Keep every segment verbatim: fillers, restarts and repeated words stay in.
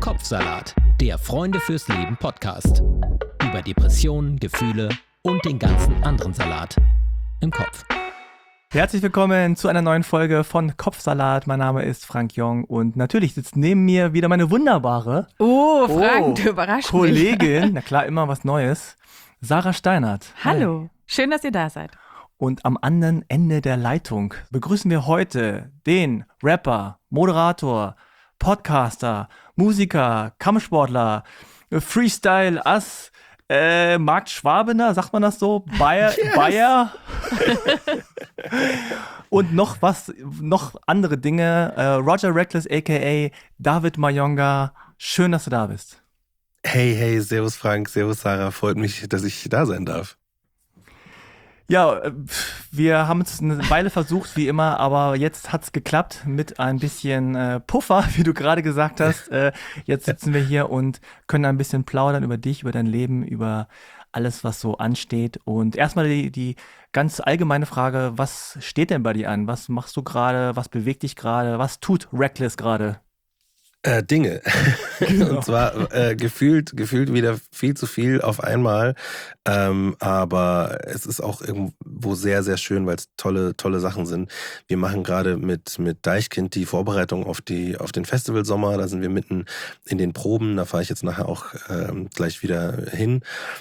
Kopfsalat, der Freunde fürs Leben Podcast. Über Depressionen, Gefühle und den ganzen anderen Salat im Kopf. Herzlich willkommen zu einer neuen Folge von Kopfsalat. Mein Name ist Frank Jong und natürlich sitzt neben mir wieder meine wunderbare Oh, Frank, oh, du überraschst Kollegin, mich. na klar, immer was Neues, Sarah Steinert. Hallo, Hi. schön, dass ihr da seid. Und am anderen Ende der Leitung begrüßen wir heute den Rapper, Moderator, Podcaster, Musiker, Kampfsportler, Freestyle, Ass, äh, Marc Schwabener, sagt man das so? Bayer, yes. Bayer. Und noch was, noch andere Dinge. Äh, Roger Reckless, aka David Mayonga. Schön, dass du da bist. Hey, hey, servus Frank, servus Sarah. Freut mich, dass ich da sein darf. Ja, wir haben es eine Weile versucht, wie immer, aber jetzt hat's geklappt mit ein bisschen äh, Puffer, wie du gerade gesagt hast. Äh, jetzt sitzen wir hier und können ein bisschen plaudern über dich, über dein Leben, über alles, was so ansteht. Und erstmal die, die ganz allgemeine Frage, was steht denn bei dir an? Was machst du gerade? Was bewegt dich gerade? Was tut Reckless gerade? Äh, Dinge. Genau. Und zwar äh, gefühlt, gefühlt wieder viel zu viel auf einmal. Ähm, aber es ist auch irgendwo sehr, sehr schön, weil es tolle, tolle Sachen sind. Wir machen gerade mit, mit Deichkind die Vorbereitung auf, die, auf den Festivalsommer. Da sind wir mitten in den Proben. Da fahre ich jetzt nachher auch ähm, gleich wieder hin.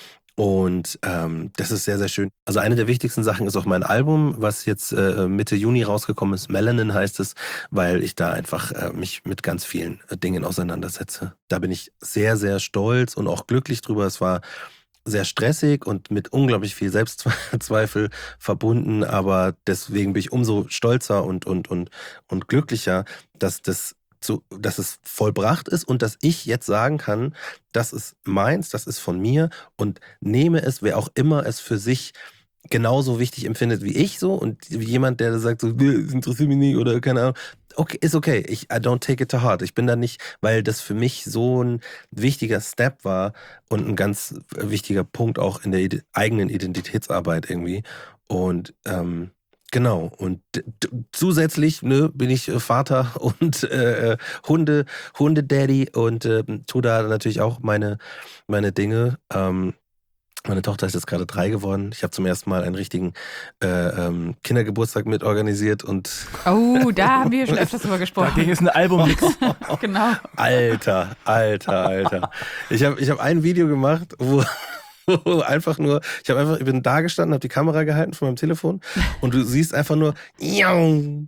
Und ähm, das ist sehr, sehr schön. Also eine der wichtigsten Sachen ist auch mein Album, was jetzt äh, Mitte Juni rausgekommen ist. Melanin heißt es, weil ich da einfach äh, mich mit ganz vielen äh, Dingen auseinandersetze. Da bin ich sehr, sehr stolz und auch glücklich drüber. Es war sehr stressig und mit unglaublich viel Selbstzweifel verbunden, aber deswegen bin ich umso stolzer und, und, und, und glücklicher, dass das Zu, dass es vollbracht ist und dass ich jetzt sagen kann, das ist meins, das ist von mir und nehme es, wer auch immer es für sich genauso wichtig empfindet wie ich so und jemand, der sagt so, das interessiert mich nicht oder keine Ahnung, okay, ist okay, ich I don't take it to heart. Ich bin da nicht, weil das für mich so ein wichtiger Step war und ein ganz wichtiger Punkt auch in der ide- eigenen Identitätsarbeit irgendwie und ähm, genau, und d- d- zusätzlich ne, bin ich äh, Vater und äh, Hunde, Hunde-Daddy und äh, tu da natürlich auch meine, meine Dinge. Ähm, meine Tochter ist jetzt gerade drei geworden. Ich habe zum ersten Mal einen richtigen äh, ähm, Kindergeburtstag mit organisiert und Oh, da haben wir schon öfters drüber gesprochen. Dagegen ist ein Album-Mix. Genau. Alter, Alter, Alter. Ich habe ich hab ein Video gemacht, wo einfach nur, ich habe einfach, ich bin da gestanden, habe die Kamera gehalten von meinem Telefon und du siehst einfach nur in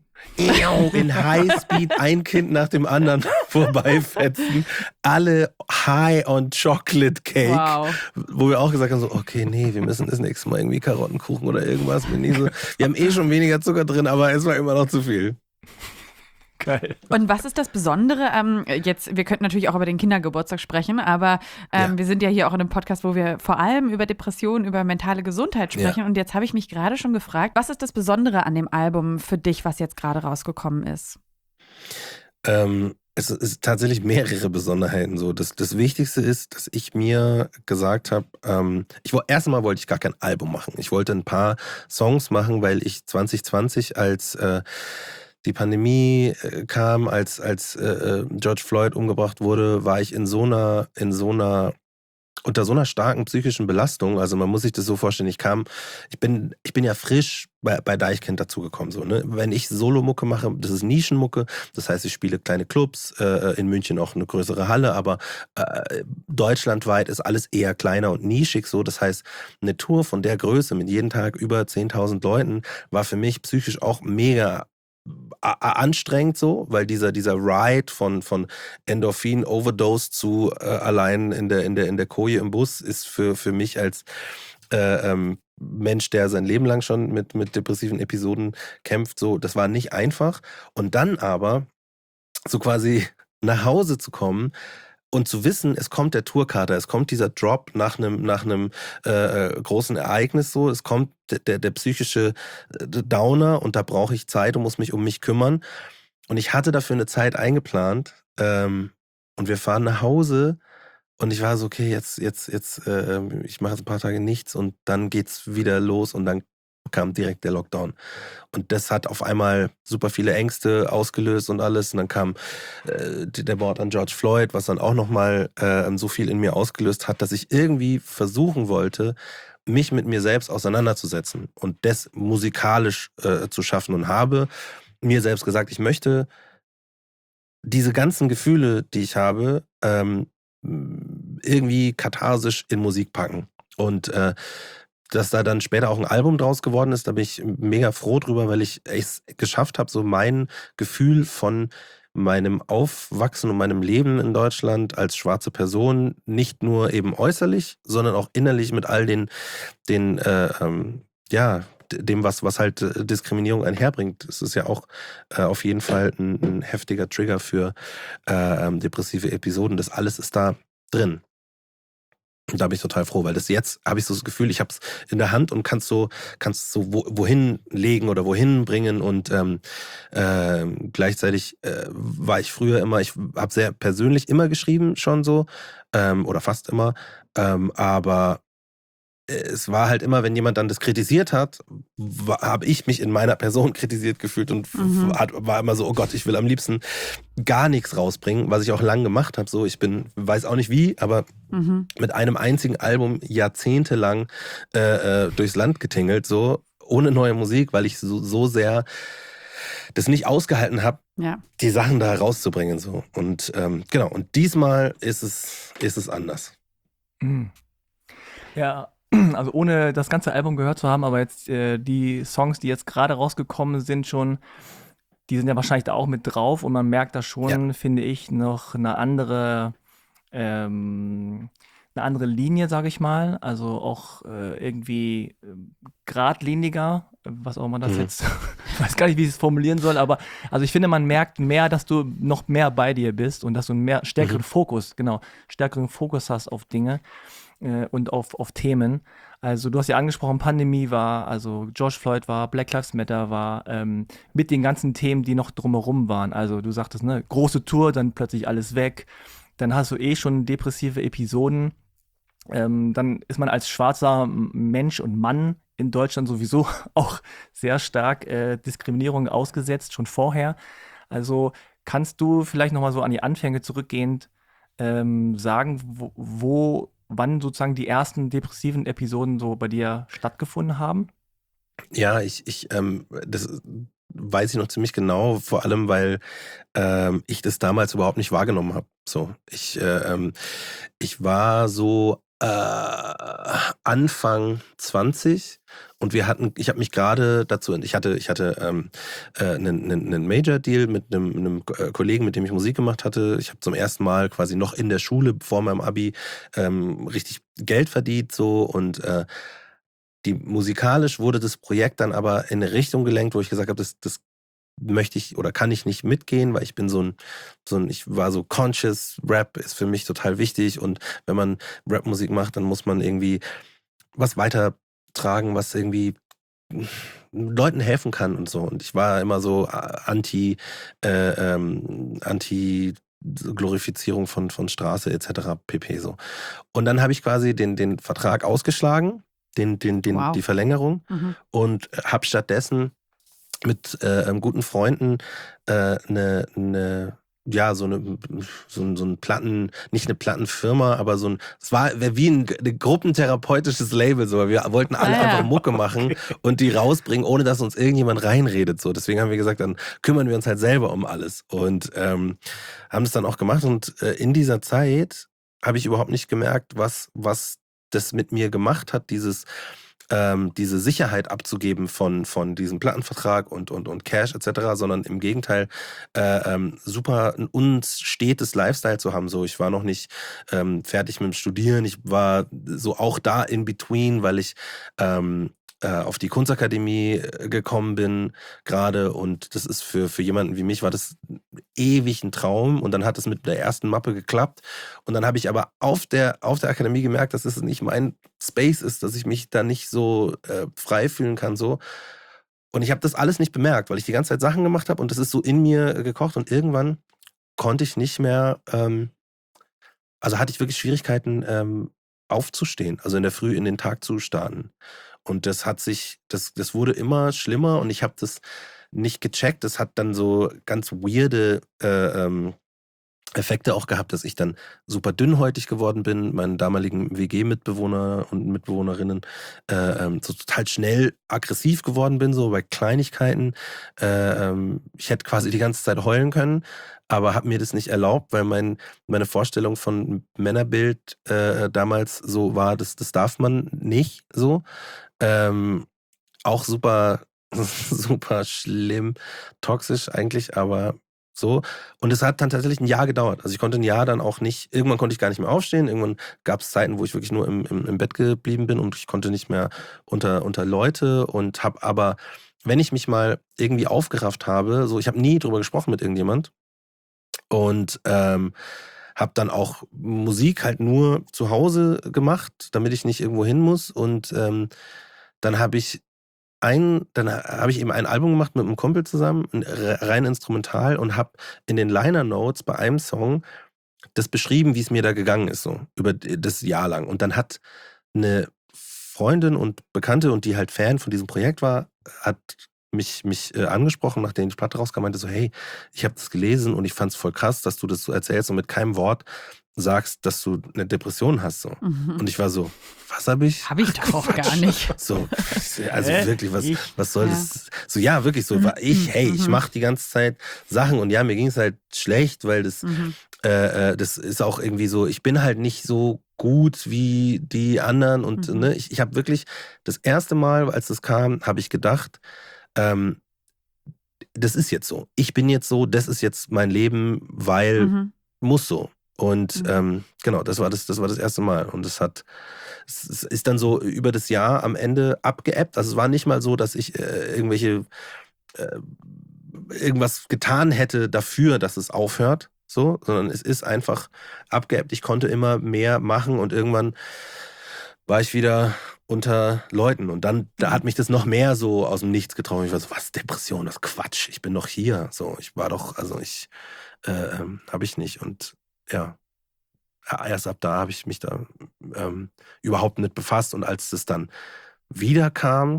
Highspeed ein Kind nach dem anderen vorbeifetzen. Alle high on Chocolate Cake. Wow. Wo wir auch gesagt haben, so, okay, nee, wir müssen das nächste Mal irgendwie Karottenkuchen oder irgendwas. Wir, nie so, wir haben eh schon weniger Zucker drin, aber es war immer noch zu viel. Geil. Und was ist das Besondere? Ähm, jetzt, wir könnten natürlich auch über den Kindergeburtstag sprechen, aber ähm, Ja. wir sind ja hier auch in einem Podcast, wo wir vor allem über Depressionen, über mentale Gesundheit sprechen. Ja. Und jetzt habe ich mich gerade schon gefragt, was ist das Besondere an dem Album für dich, was jetzt gerade rausgekommen ist? Ähm, es ist tatsächlich mehrere Besonderheiten so. Das, das Wichtigste ist, dass ich mir gesagt habe, ähm, ich wollte erst einmal wollte ich gar kein Album machen. Ich wollte ein paar Songs machen, weil ich zwanzig zwanzig als äh, die Pandemie äh, kam, als, als äh, George Floyd umgebracht wurde, war ich in so einer, in so einer, unter so einer starken psychischen Belastung. Also man muss sich das so vorstellen, ich kam, ich bin, ich bin ja frisch bei, bei Deichkind dazugekommen. So, ne? Wenn ich Solomucke mache, das ist Nischenmucke, das heißt, ich spiele kleine Clubs, äh, in München auch eine größere Halle, aber äh, deutschlandweit ist alles eher kleiner und nischig so. Das heißt, eine Tour von der Größe mit jeden Tag über zehntausend Leuten war für mich psychisch auch mega anstrengend so, weil dieser dieser Ride von von Endorphin Overdose zu äh, allein in der in der in der Koje im Bus ist für für mich als äh, ähm, Mensch, der sein Leben lang schon mit mit depressiven Episoden kämpft, so, das war nicht einfach und dann aber so quasi nach Hause zu kommen und zu wissen, es kommt der Tourkater, es kommt dieser Drop nach einem nach einem äh, großen Ereignis so, es kommt der, der, der psychische Downer und da brauche ich Zeit und muss mich um mich kümmern. Und ich hatte dafür eine Zeit eingeplant ähm, und wir fahren nach Hause und ich war so, okay, jetzt, jetzt, jetzt, äh, ich mache jetzt ein paar Tage nichts und dann geht's wieder los und dann kam direkt der Lockdown. Und das hat auf einmal super viele Ängste ausgelöst und alles. Und dann kam äh, der Mord an George Floyd, was dann auch nochmal äh, so viel in mir ausgelöst hat, dass ich irgendwie versuchen wollte, mich mit mir selbst auseinanderzusetzen und das musikalisch äh, zu schaffen und habe mir selbst gesagt, ich möchte diese ganzen Gefühle, die ich habe, ähm, irgendwie katharsisch in Musik packen. Und äh, dass da dann später auch ein Album draus geworden ist, da bin ich mega froh drüber, weil ich es geschafft habe, so mein Gefühl von meinem Aufwachsen und meinem Leben in Deutschland als schwarze Person nicht nur eben äußerlich, sondern auch innerlich mit all den, den äh, ähm, ja, dem, was, was halt Diskriminierung einherbringt. Es ist ja auch äh, auf jeden Fall ein, ein heftiger Trigger für äh, ähm, depressive Episoden. Das alles ist da drin. Und da bin ich total froh, weil das jetzt habe ich so das Gefühl, ich habe es in der Hand und kann es so, kann's so wo, wohin legen oder wohin bringen. Und ähm, äh, gleichzeitig äh, war ich früher immer, ich habe sehr persönlich immer geschrieben, schon so, ähm, oder fast immer, ähm, aber es war halt immer, wenn jemand dann das kritisiert hat, habe ich mich in meiner Person kritisiert gefühlt und Mhm. hat, war immer so, oh Gott, ich will am liebsten gar nichts rausbringen, was ich auch lang gemacht habe. So, ich bin, weiß auch nicht wie, aber Mhm. mit einem einzigen Album jahrzehntelang äh, äh, durchs Land getingelt, so ohne neue Musik, weil ich so, so sehr das nicht ausgehalten habe, Ja. die Sachen da rauszubringen. So. Und ähm, genau, und diesmal ist es, ist es anders. Mhm. Ja, also ohne das ganze Album gehört zu haben, aber jetzt äh, die Songs, die jetzt gerade rausgekommen sind schon, die sind ja wahrscheinlich da auch mit drauf und man merkt da schon, finde ich, noch eine andere, ähm, eine andere Linie, sage ich mal. Also auch äh, irgendwie ähm, geradliniger, äh, was auch immer das Mhm. jetzt, ich weiß gar nicht, wie ich es formulieren soll, aber also ich finde, man merkt mehr, dass du noch mehr bei dir bist und dass du einen mehr stärkeren Mhm. Fokus, genau, stärkeren Fokus hast auf Dinge äh, und auf, auf Themen. Also du hast ja angesprochen, Pandemie war, also George Floyd war, Black Lives Matter war, ähm, mit den ganzen Themen, die noch drumherum waren. Also du sagtest, ne, große Tour, dann plötzlich alles weg. Dann hast du eh schon depressive Episoden. Ähm, dann ist man als schwarzer M- Mensch und Mann in Deutschland sowieso auch sehr stark äh, Diskriminierung ausgesetzt, schon vorher. Also kannst du vielleicht nochmal so an die Anfänge zurückgehend ähm, sagen, wo, wo, wann sozusagen die ersten depressiven Episoden so bei dir stattgefunden haben? Ja, ich, ich, ähm, das weiß ich noch ziemlich genau, vor allem, weil ähm, ich das damals überhaupt nicht wahrgenommen habe. So, ich, äh, ähm, ich war so äh, Anfang zwanzig und wir hatten, ich habe mich gerade dazu, ich hatte, ich hatte ähm, äh, einen, einen, einen Major-Deal mit einem, einem äh, Kollegen, mit dem ich Musik gemacht hatte. Ich habe zum ersten Mal quasi noch in der Schule vor meinem Abi ähm, richtig Geld verdient so und äh, die musikalisch wurde das Projekt dann aber in eine Richtung gelenkt, wo ich gesagt habe, das, das möchte ich oder kann ich nicht mitgehen, weil ich bin so ein, so ein, ich war so conscious, Rap ist für mich total wichtig und wenn man Rapmusik macht, dann muss man irgendwie was weitertragen, was irgendwie Leuten helfen kann und so. Und ich war immer so anti, äh, ähm, anti Glorifizierung von, von Straße et cetera pp. So. Und dann habe ich quasi den, den Vertrag ausgeschlagen, den, den, den, Wow. die Verlängerung Mhm. und habe stattdessen mit äh, guten Freunden eine äh, ne, ne, ja, so eine so ein, so ein Platten, nicht eine Plattenfirma, aber so ein, es war wie ein, ein gruppentherapeutisches Label, so. Wir wollten alle Ah, ja. einfach Mucke machen und die rausbringen, ohne dass uns irgendjemand reinredet, so. Deswegen haben wir gesagt, dann kümmern wir uns halt selber um alles und ähm, haben es dann auch gemacht und äh, in dieser Zeit habe ich überhaupt nicht gemerkt, was, was das mit mir gemacht hat, dieses ähm, diese Sicherheit abzugeben von, von diesem Plattenvertrag und, und, und Cash et cetera, sondern im Gegenteil äh, ähm, super ein unstetes Lifestyle zu haben. So, ich war noch nicht ähm, fertig mit dem Studieren, ich war so auch da in between, weil ich ähm, äh, auf die Kunstakademie gekommen bin gerade und das ist für, für jemanden wie mich war das ewig ein Traum und dann hat es mit der ersten Mappe geklappt und dann habe ich aber auf der, auf der Akademie gemerkt, dass es nicht mein Space ist, dass ich mich da nicht so äh, frei fühlen kann so und ich habe das alles nicht bemerkt, weil ich die ganze Zeit Sachen gemacht habe und das ist so in mir gekocht und irgendwann konnte ich nicht mehr, ähm, also hatte ich wirklich Schwierigkeiten ähm, aufzustehen, also in der Früh in den Tag zu starten. Und das hat sich, das, das wurde immer schlimmer und ich habe das nicht gecheckt. Das hat dann so ganz weirde äh, ähm, Effekte auch gehabt, dass ich dann super dünnhäutig geworden bin, meinen damaligen W G-Mitbewohner und Mitbewohnerinnen äh, ähm, so total schnell aggressiv geworden bin, so bei Kleinigkeiten. Äh, ähm, ich hätte quasi die ganze Zeit heulen können, aber habe mir das nicht erlaubt, weil mein, meine Vorstellung von Männerbild äh, damals so war, das, das darf man nicht so. Ähm, auch super, super schlimm, toxisch eigentlich, aber so. Und es hat dann tatsächlich ein Jahr gedauert. Also ich konnte ein Jahr dann auch nicht, irgendwann konnte ich gar nicht mehr aufstehen. Irgendwann gab es Zeiten, wo ich wirklich nur im, im, im Bett geblieben bin und ich konnte nicht mehr unter, unter Leute und habe aber, wenn ich mich mal irgendwie aufgerafft habe, so ich habe nie drüber gesprochen mit irgendjemand und ähm, habe dann auch Musik halt nur zu Hause gemacht, damit ich nicht irgendwo hin muss und ähm, dann habe ich ein, dann habe ich eben ein Album gemacht mit einem Kumpel zusammen, rein instrumental und habe in den Liner Notes bei einem Song das beschrieben, wie es mir da gegangen ist, so über das Jahr lang. Und dann hat eine Freundin und Bekannte und die halt Fan von diesem Projekt war, hat mich, mich äh, angesprochen, nachdem die Platte rauskam, meinte so, hey, ich habe das gelesen und ich fand es voll krass, dass du das so erzählst und mit keinem Wort sagst, dass du eine Depression hast. So. Mhm. Und ich war so, was habe ich? Habe ich doch auch gar nicht. So, also Hä? wirklich, was, Ich? was soll Ja. das? So, ja, wirklich so, war ich, hey, ich Mhm. mache die ganze Zeit Sachen und ja, mir ging es halt schlecht, weil das, Mhm. äh, äh, das ist auch irgendwie so, ich bin halt nicht so gut wie die anderen und Mhm. ne, ich, ich habe wirklich das erste Mal, als das kam, habe ich gedacht, ähm, das ist jetzt so. Ich bin jetzt so, das ist jetzt mein Leben, weil Mhm. muss so. Und Mhm. ähm, genau, das war das, das war das erste Mal. Und es hat, es ist dann so über das Jahr am Ende abgeebbt. Also es war nicht mal so, dass ich äh, irgendwelche äh, irgendwas getan hätte dafür, dass es aufhört, so, sondern es ist einfach abgeebbt. Ich konnte immer mehr machen und irgendwann war ich wieder unter Leuten und dann, da hat mich das noch mehr so aus dem Nichts getroffen. Ich war so, was, Depression, das Quatsch, ich bin doch hier. So, ich war doch, also ich, äh, ähm, habe ich nicht und ja, ja, erst ab da habe ich mich da ähm, überhaupt nicht befasst und als das dann wieder kam,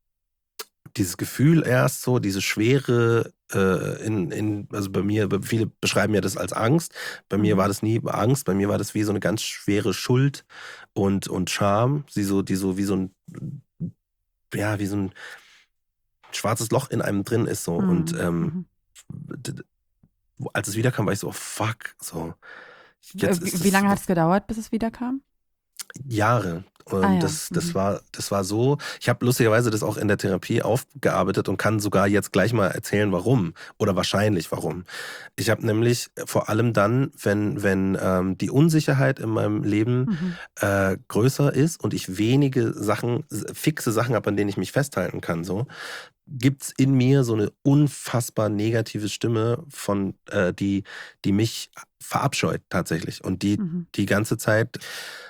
dieses Gefühl erst so, diese Schwere äh, in, in, also bei mir, viele beschreiben ja das als Angst, bei mir Mhm. war das nie Angst, bei mir war das wie so eine ganz schwere Schuld und, und Scham, die so, die so wie so ein, ja, wie so ein schwarzes Loch in einem drin ist so Mhm. und ähm, Mhm. d- d- als es wiederkam, war ich so, oh, fuck, so. Jetzt ist Wie, wie es- lange hat es gedauert, bis es wiederkam? Jahre. Und Ah ja, das, das, mhm. war, das war so. Ich habe lustigerweise das auch in der Therapie aufgearbeitet und kann sogar jetzt gleich mal erzählen, warum. Oder wahrscheinlich warum. Ich habe nämlich vor allem dann, wenn, wenn ähm, die Unsicherheit in meinem Leben Mhm. äh, größer ist und ich wenige Sachen, fixe Sachen habe, an denen ich mich festhalten kann, so, gibt's in mir so eine unfassbar negative Stimme, von äh, die, die mich verabscheut tatsächlich. Und die Mhm. die ganze Zeit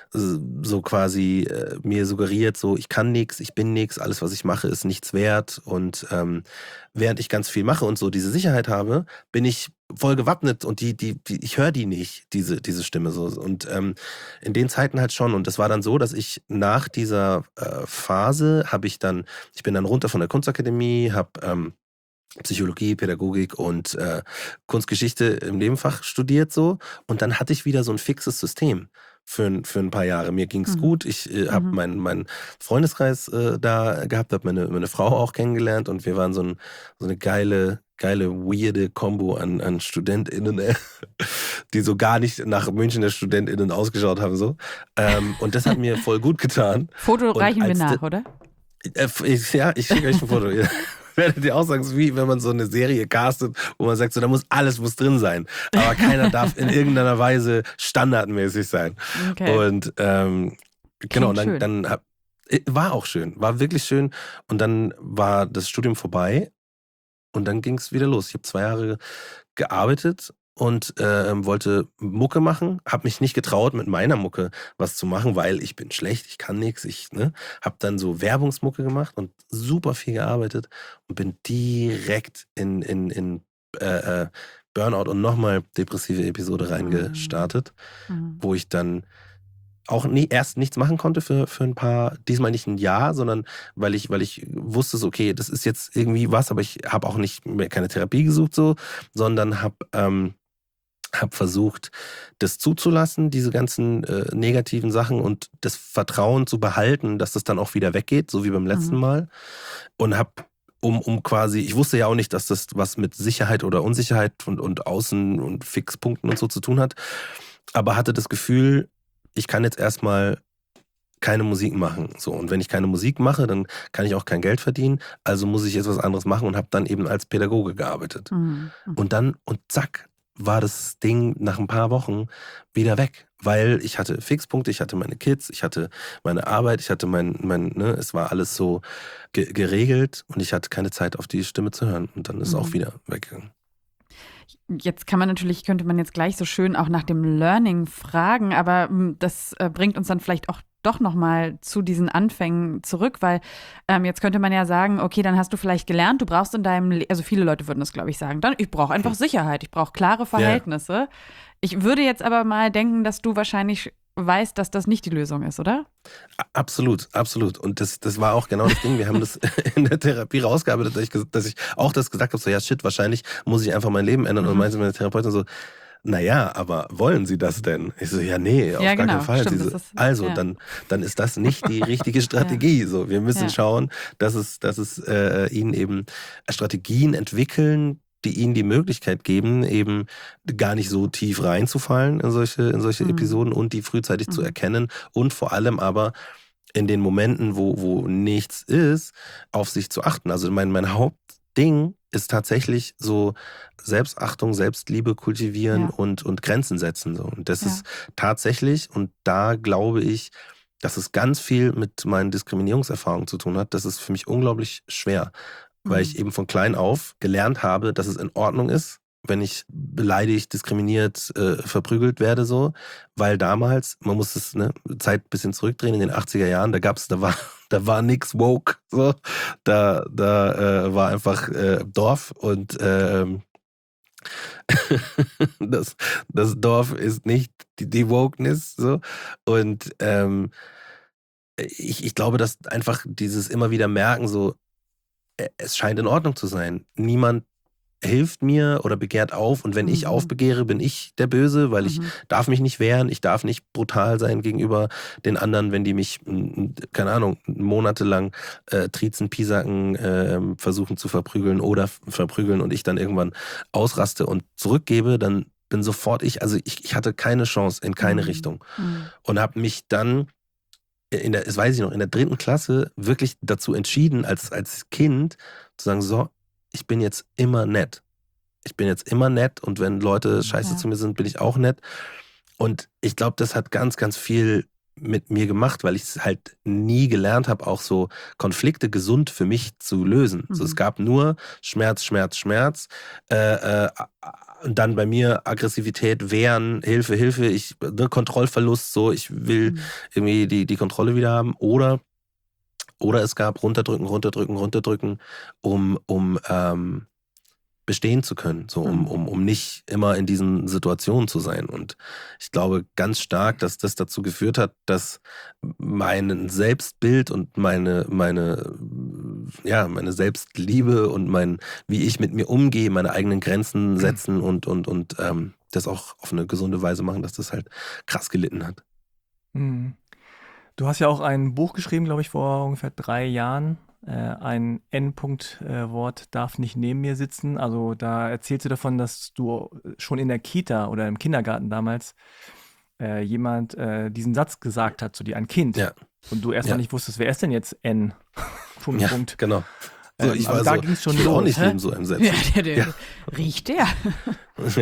so quasi äh, mir suggeriert, so ich kann nichts, ich bin nichts, alles was ich mache ist nichts wert und ähm, während ich ganz viel mache und so diese Sicherheit habe, bin ich voll gewappnet und die die, die ich höre die nicht, diese diese Stimme so und ähm, in den Zeiten halt schon und das war dann so, dass ich nach dieser äh, Phase habe ich dann, ich bin dann runter von der Kunstakademie, habe ähm, Psychologie, Pädagogik und äh, Kunstgeschichte im Nebenfach studiert so und dann hatte ich wieder so ein fixes System für, ein- für ein paar Jahre. Mir ging's Mhm. gut, ich äh, habe Mhm. meinen mein Freundeskreis äh, da gehabt, habe meine, meine Frau auch kennengelernt und wir waren so, ein, so eine geile, geile, weirde Kombo an, an StudentInnen, äh, die so gar nicht nach Münchner StudentInnen ausgeschaut haben. So. Ähm, und das hat mir voll gut getan. Foto Und reichen wir als nach, de- oder? Äh, ich- Ja, ich schicke euch ein Foto. Ihr werdet ihr auch sagen, es ist wie wenn man so eine Serie castet, wo man sagt, so, da muss alles muss drin sein. Aber keiner darf in irgendeiner Weise standardmäßig sein. Okay. Und ähm, genau, und dann, schön. dann hab, äh, war auch schön, war wirklich schön. Und dann war das Studium vorbei und dann ging es wieder los. Ich habe zwei Jahre gearbeitet und ähm, wollte Mucke machen, habe mich nicht getraut, mit meiner Mucke was zu machen, weil ich bin schlecht, ich kann nichts. Ich ne, habe dann so Werbungsmucke gemacht und super viel gearbeitet und bin direkt in, in, in äh, äh, Burnout und nochmal depressive Episode reingestartet, Mhm. wo ich dann auch nie, erst nichts machen konnte für, für ein paar, diesmal nicht ein Jahr, sondern weil ich, weil ich wusste, so, okay, das ist jetzt irgendwie was, aber ich habe auch nicht mehr keine Therapie gesucht, so, sondern habe ähm, hab versucht, das zuzulassen, diese ganzen äh, negativen Sachen und das Vertrauen zu behalten, dass das dann auch wieder weggeht, so wie beim letzten Mhm. Mal. Und habe um, um quasi, ich wusste ja auch nicht, dass das was mit Sicherheit oder Unsicherheit und, und Außen- und Fixpunkten und so zu tun hat, aber hatte das Gefühl, ich kann jetzt erstmal keine Musik machen. So, und wenn ich keine Musik mache, dann kann ich auch kein Geld verdienen, also muss ich jetzt was anderes machen und habe dann eben als Pädagoge gearbeitet. Mhm. Und dann, und zack, war das Ding nach ein paar Wochen wieder weg, weil ich hatte Fixpunkte, ich hatte meine Kids, ich hatte meine Arbeit, ich hatte mein, mein ne, es war alles so ge- geregelt und ich hatte keine Zeit auf die Stimme zu hören und dann ist es Mhm. auch wieder weggegangen. Jetzt kann man natürlich, könnte man jetzt gleich so schön auch nach dem Learning fragen, aber mm, das äh, bringt uns dann vielleicht auch doch nochmal zu diesen Anfängen zurück, weil ähm, jetzt könnte man ja sagen, okay, dann hast du vielleicht gelernt, du brauchst in deinem, Le- also viele Leute würden das, glaube ich, sagen, dann, ich brauche einfach Sicherheit, ich brauche klare Verhältnisse. Ich würde jetzt aber mal denken, dass du wahrscheinlich weißt, dass das nicht die Lösung ist, oder? A- Absolut, absolut. Und das, das war auch genau das Ding. Wir haben das in der Therapie rausgearbeitet, dass ich, ges- dass ich auch das gesagt habe, so ja shit, wahrscheinlich muss ich einfach mein Leben ändern. Und Mhm. meinte meine Therapeutin so, naja, aber wollen Sie das denn? Ich so, ja, nee, auf Ja, gar genau, keinen Fall. stimmt, Sie so, das ist- also, ja. dann, dann ist das nicht die richtige Strategie. So, wir müssen Ja. schauen, dass es, dass es äh, Ihnen eben Strategien entwickeln, die Ihnen die Möglichkeit geben, eben gar nicht so tief reinzufallen in solche, in solche Mhm. Episoden und die frühzeitig zu Mhm. erkennen und vor allem aber in den Momenten, wo, wo nichts ist, auf sich zu achten. Also mein, mein Hauptding ist tatsächlich so Selbstachtung, Selbstliebe kultivieren Ja. und, und Grenzen setzen. So. Und das Ja. ist tatsächlich, und da glaube ich, dass es ganz viel mit meinen Diskriminierungserfahrungen zu tun hat. Das ist für mich unglaublich schwer, weil ich Mhm. eben von klein auf gelernt habe, dass es in Ordnung ist, wenn ich beleidigt, diskriminiert, äh, verprügelt werde, so. Weil damals, man muss es, ne, Zeit ein bisschen zurückdrehen, in den achtziger Jahren, da gab's, da war, da war nix woke, so. Da, da äh, war einfach äh, Dorf und ähm, das, das Dorf ist nicht die, die Wokeness, so. Und ähm, ich, ich glaube, dass einfach dieses immer wieder merken, so, äh, es scheint in Ordnung zu sein. Niemand hilft mir oder begehrt auf und wenn ich Mhm. aufbegehre, bin ich der Böse, weil ich Mhm. darf mich nicht wehren, ich darf nicht brutal sein gegenüber den anderen, wenn die mich, m, keine Ahnung, monatelang äh, triezen, piesacken, äh, versuchen zu verprügeln oder f- verprügeln und ich dann irgendwann ausraste und zurückgebe, dann bin sofort ich, also ich, ich hatte keine Chance in keine Mhm. Richtung Mhm. und habe mich dann in der, das weiß ich noch, in der dritten Klasse wirklich dazu entschieden, als, als Kind zu sagen, so, ich bin jetzt immer nett. Ich bin jetzt immer nett und wenn Leute scheiße Ja. zu mir sind, bin ich auch nett. Und ich glaube, das hat ganz, ganz viel mit mir gemacht, weil ich es halt nie gelernt habe, auch so Konflikte gesund für mich zu lösen. Mhm. So, es gab nur Schmerz, Schmerz, Schmerz. Äh, äh, und dann bei mir Aggressivität, Wehren, Hilfe, Hilfe, ich, ne, Kontrollverlust, so, ich will Mhm. irgendwie die, die Kontrolle wieder haben. Oder, oder es gab runterdrücken, runterdrücken, runterdrücken, um, um ähm, bestehen zu können, so um, Mhm. um, um nicht immer in diesen Situationen zu sein. Und ich glaube ganz stark, dass das dazu geführt hat, dass mein Selbstbild und meine, meine, ja, meine Selbstliebe und mein, wie ich mit mir umgehe, meine eigenen Grenzen setzen und, und, und ähm, das auch auf eine gesunde Weise machen, dass das halt krass gelitten hat. Mhm. Du hast ja auch ein Buch geschrieben, glaube ich, vor ungefähr drei Jahren. Äh, ein N-Punkt-Wort darf nicht neben mir sitzen. Also da erzählst du davon, dass du schon in der Kita oder im Kindergarten damals äh, jemand äh, diesen Satz gesagt hat zu dir, ein Kind. Ja. Und du erstmal Ja. nicht wusstest, wer ist denn jetzt N? Punkt, Ja, Punkt. genau. So, Ähm, ich aber war da so, ging's schon ich will auch los, nicht hä? neben so einem Ja, setzen. der, der, Ja. Riecht der? Ja.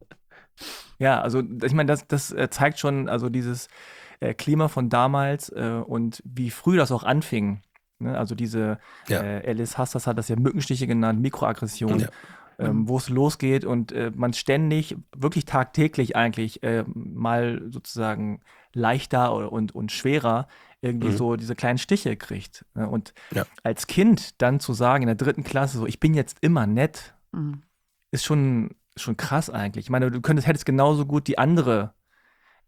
Ja, also ich meine, das, das äh, zeigt schon also dieses äh, Klima von damals äh, und wie früh das auch anfing. Ne? Also diese, Ja. äh, Alice Hastas hat das ja Mückenstiche genannt, Mikroaggression, Ja. ähm, Mhm. wo es losgeht und äh, man ständig, wirklich tagtäglich eigentlich äh, mal sozusagen leichter oder- und, und schwerer irgendwie Mhm. so diese kleinen Stiche kriegt. Ne? Und Ja. als Kind dann zu sagen in der dritten Klasse so, ich bin jetzt immer nett, Mhm. ist schon, schon krass eigentlich. Ich meine, du könntest, hättest genauso gut die andere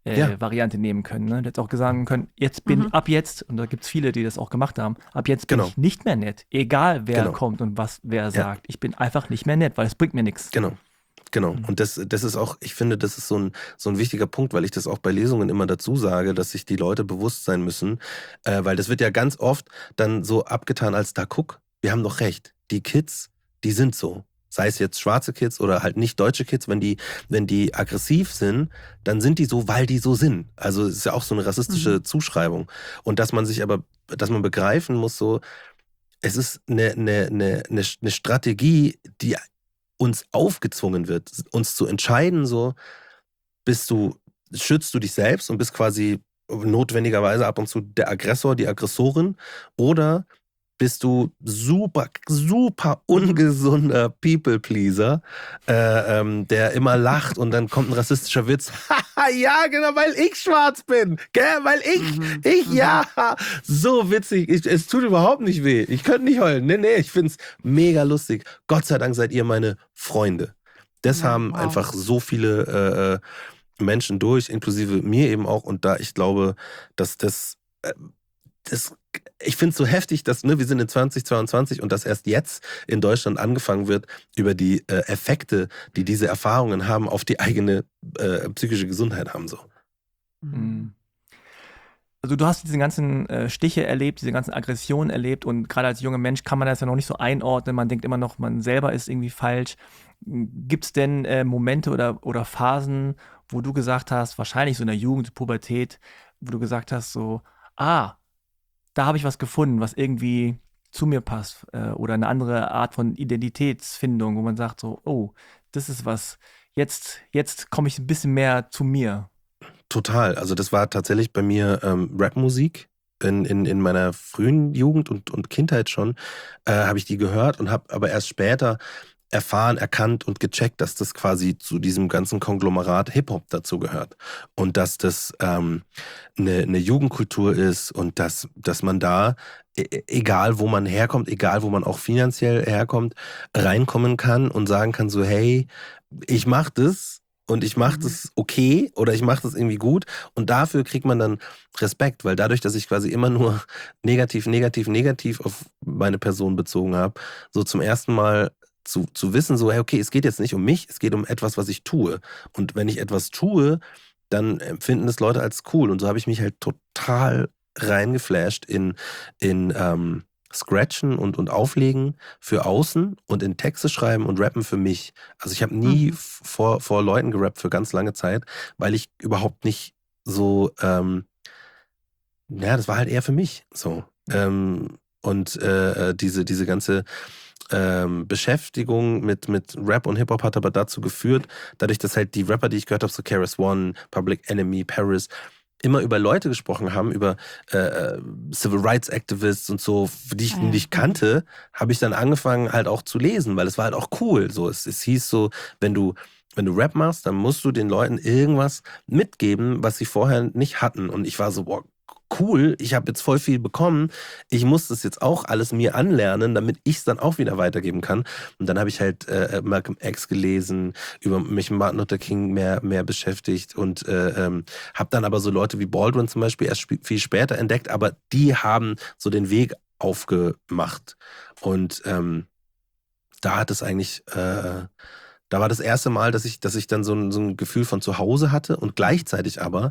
äh, Ja. Variante nehmen können. Ne? Du hättest auch sagen können, jetzt bin Mhm. ab jetzt, und da gibt es viele, die das auch gemacht haben, ab jetzt bin Genau. ich nicht mehr nett. Egal wer Genau. kommt und was wer sagt. Ich bin einfach nicht mehr nett, weil es bringt mir nichts. Genau. Genau. Und das, das ist auch, ich finde, das ist so ein, so ein wichtiger Punkt, weil ich das auch bei Lesungen immer dazu sage, dass sich die Leute bewusst sein müssen, äh, weil das wird ja ganz oft dann so abgetan als, da guck, wir haben doch recht. Die Kids, die sind so. Sei es jetzt schwarze Kids oder halt nicht deutsche Kids, wenn die, wenn die aggressiv sind, dann sind die so, weil die so sind. Also es ist ja auch so eine rassistische Mhm. Zuschreibung. Und dass man sich aber, dass man begreifen muss, so, es ist eine, eine, eine, eine eine Strategie, die uns aufgezwungen wird, uns zu entscheiden, so, bist du, schützt du dich selbst und bist quasi notwendigerweise ab und zu der Aggressor, die Aggressorin, oder bist du super, super ungesunder People-Pleaser, äh, ähm, der immer lacht und dann kommt ein rassistischer Witz. Haha, ja, genau, weil ich schwarz bin, gell, weil ich, Mhm. ich, Mhm. ja, so witzig, ich, es tut überhaupt nicht weh, ich könnte nicht heulen, nee, nee, ich find's mega lustig. Gott sei Dank seid ihr meine Freunde. Das Ja, haben wow. einfach so viele äh, Menschen durch, inklusive mir eben auch, und da ich glaube, dass das, äh, das ich finde es so heftig, dass ne, wir sind in zwanzig zweiundzwanzig und dass erst jetzt in Deutschland angefangen wird, über die äh, Effekte, die diese Erfahrungen haben, auf die eigene äh, psychische Gesundheit haben. So. Mhm. Also du hast diese ganzen äh, Stiche erlebt, diese ganzen Aggressionen erlebt, und gerade als junger Mensch kann man das ja noch nicht so einordnen. Man denkt immer noch, man selber ist irgendwie falsch. Gibt es denn äh, Momente oder, oder Phasen, wo du gesagt hast, wahrscheinlich so in der Jugend, Pubertät, wo du gesagt hast, so, ah, da habe ich was gefunden, was irgendwie zu mir passt, äh, oder eine andere Art von Identitätsfindung, wo man sagt so, oh, das ist was, jetzt, jetzt komme ich ein bisschen mehr zu mir. Total. Also das war tatsächlich bei mir ähm, Rapmusik. In, in, in meiner frühen Jugend und, und Kindheit schon äh, habe ich die gehört und habe aber erst später erfahren, erkannt und gecheckt, dass das quasi zu diesem ganzen Konglomerat Hip-Hop dazu gehört. Und dass das ähm, eine, eine Jugendkultur ist und dass, dass man da, e- egal wo man herkommt, egal wo man auch finanziell herkommt, reinkommen kann und sagen kann so, hey, ich mach das und ich mach Mhm. das okay oder ich mach das irgendwie gut, und dafür kriegt man dann Respekt, weil dadurch, dass ich quasi immer nur negativ, negativ, negativ auf meine Person bezogen habe, so zum ersten Mal zu, zu wissen, so, hey, okay, es geht jetzt nicht um mich, es geht um etwas, was ich tue. Und wenn ich etwas tue, dann empfinden das Leute als cool. Und so habe ich mich halt total reingeflasht in, in ähm, Scratchen und, und Auflegen für außen und in Texte schreiben und Rappen für mich. Also ich habe nie Mhm. vor, vor Leuten gerappt für ganz lange Zeit, weil ich überhaupt nicht so, ähm, ja, das war halt eher für mich so. Ähm, und äh, diese, diese ganze ähm, Beschäftigung mit, mit Rap und Hip-Hop hat aber dazu geführt, dadurch, dass halt die Rapper, die ich gehört habe, so K R S One, Public Enemy, Paris, immer über Leute gesprochen haben, über äh, Civil Rights Activists und so, die ich Ah ja. nicht kannte, habe ich dann angefangen halt auch zu lesen, weil es war halt auch cool. So, es, es hieß so, wenn du, wenn du Rap machst, dann musst du den Leuten irgendwas mitgeben, was sie vorher nicht hatten. Und ich war so, boah, cool, ich habe jetzt voll viel bekommen, ich muss das jetzt auch alles mir anlernen, damit ich es dann auch wieder weitergeben kann. Und dann habe ich halt äh, Malcolm X gelesen, über mich mit Martin Luther King mehr, mehr beschäftigt und äh, ähm, habe dann aber so Leute wie Baldwin zum Beispiel erst sp- viel später entdeckt, aber die haben so den Weg aufgemacht. Und ähm, da hat es eigentlich, äh, da war das erste Mal, dass ich, dass ich dann so ein, so ein Gefühl von zu Hause hatte, und gleichzeitig aber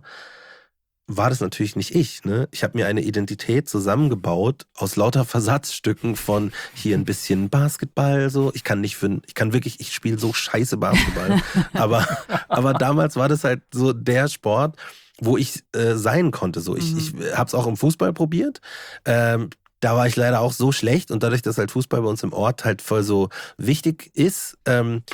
war das natürlich nicht ich. Ne? Ich habe mir eine Identität zusammengebaut aus lauter Versatzstücken von hier ein bisschen Basketball. So, ich kann nicht für, ich kann wirklich, ich spiele so scheiße Basketball. aber, aber damals war das halt so der Sport, wo ich äh, sein konnte. So, ich, Mhm. ich habe es auch im Fußball probiert. Ähm, da war ich leider auch so schlecht, und dadurch, dass halt Fußball bei uns im Ort halt voll so wichtig ist, ähm,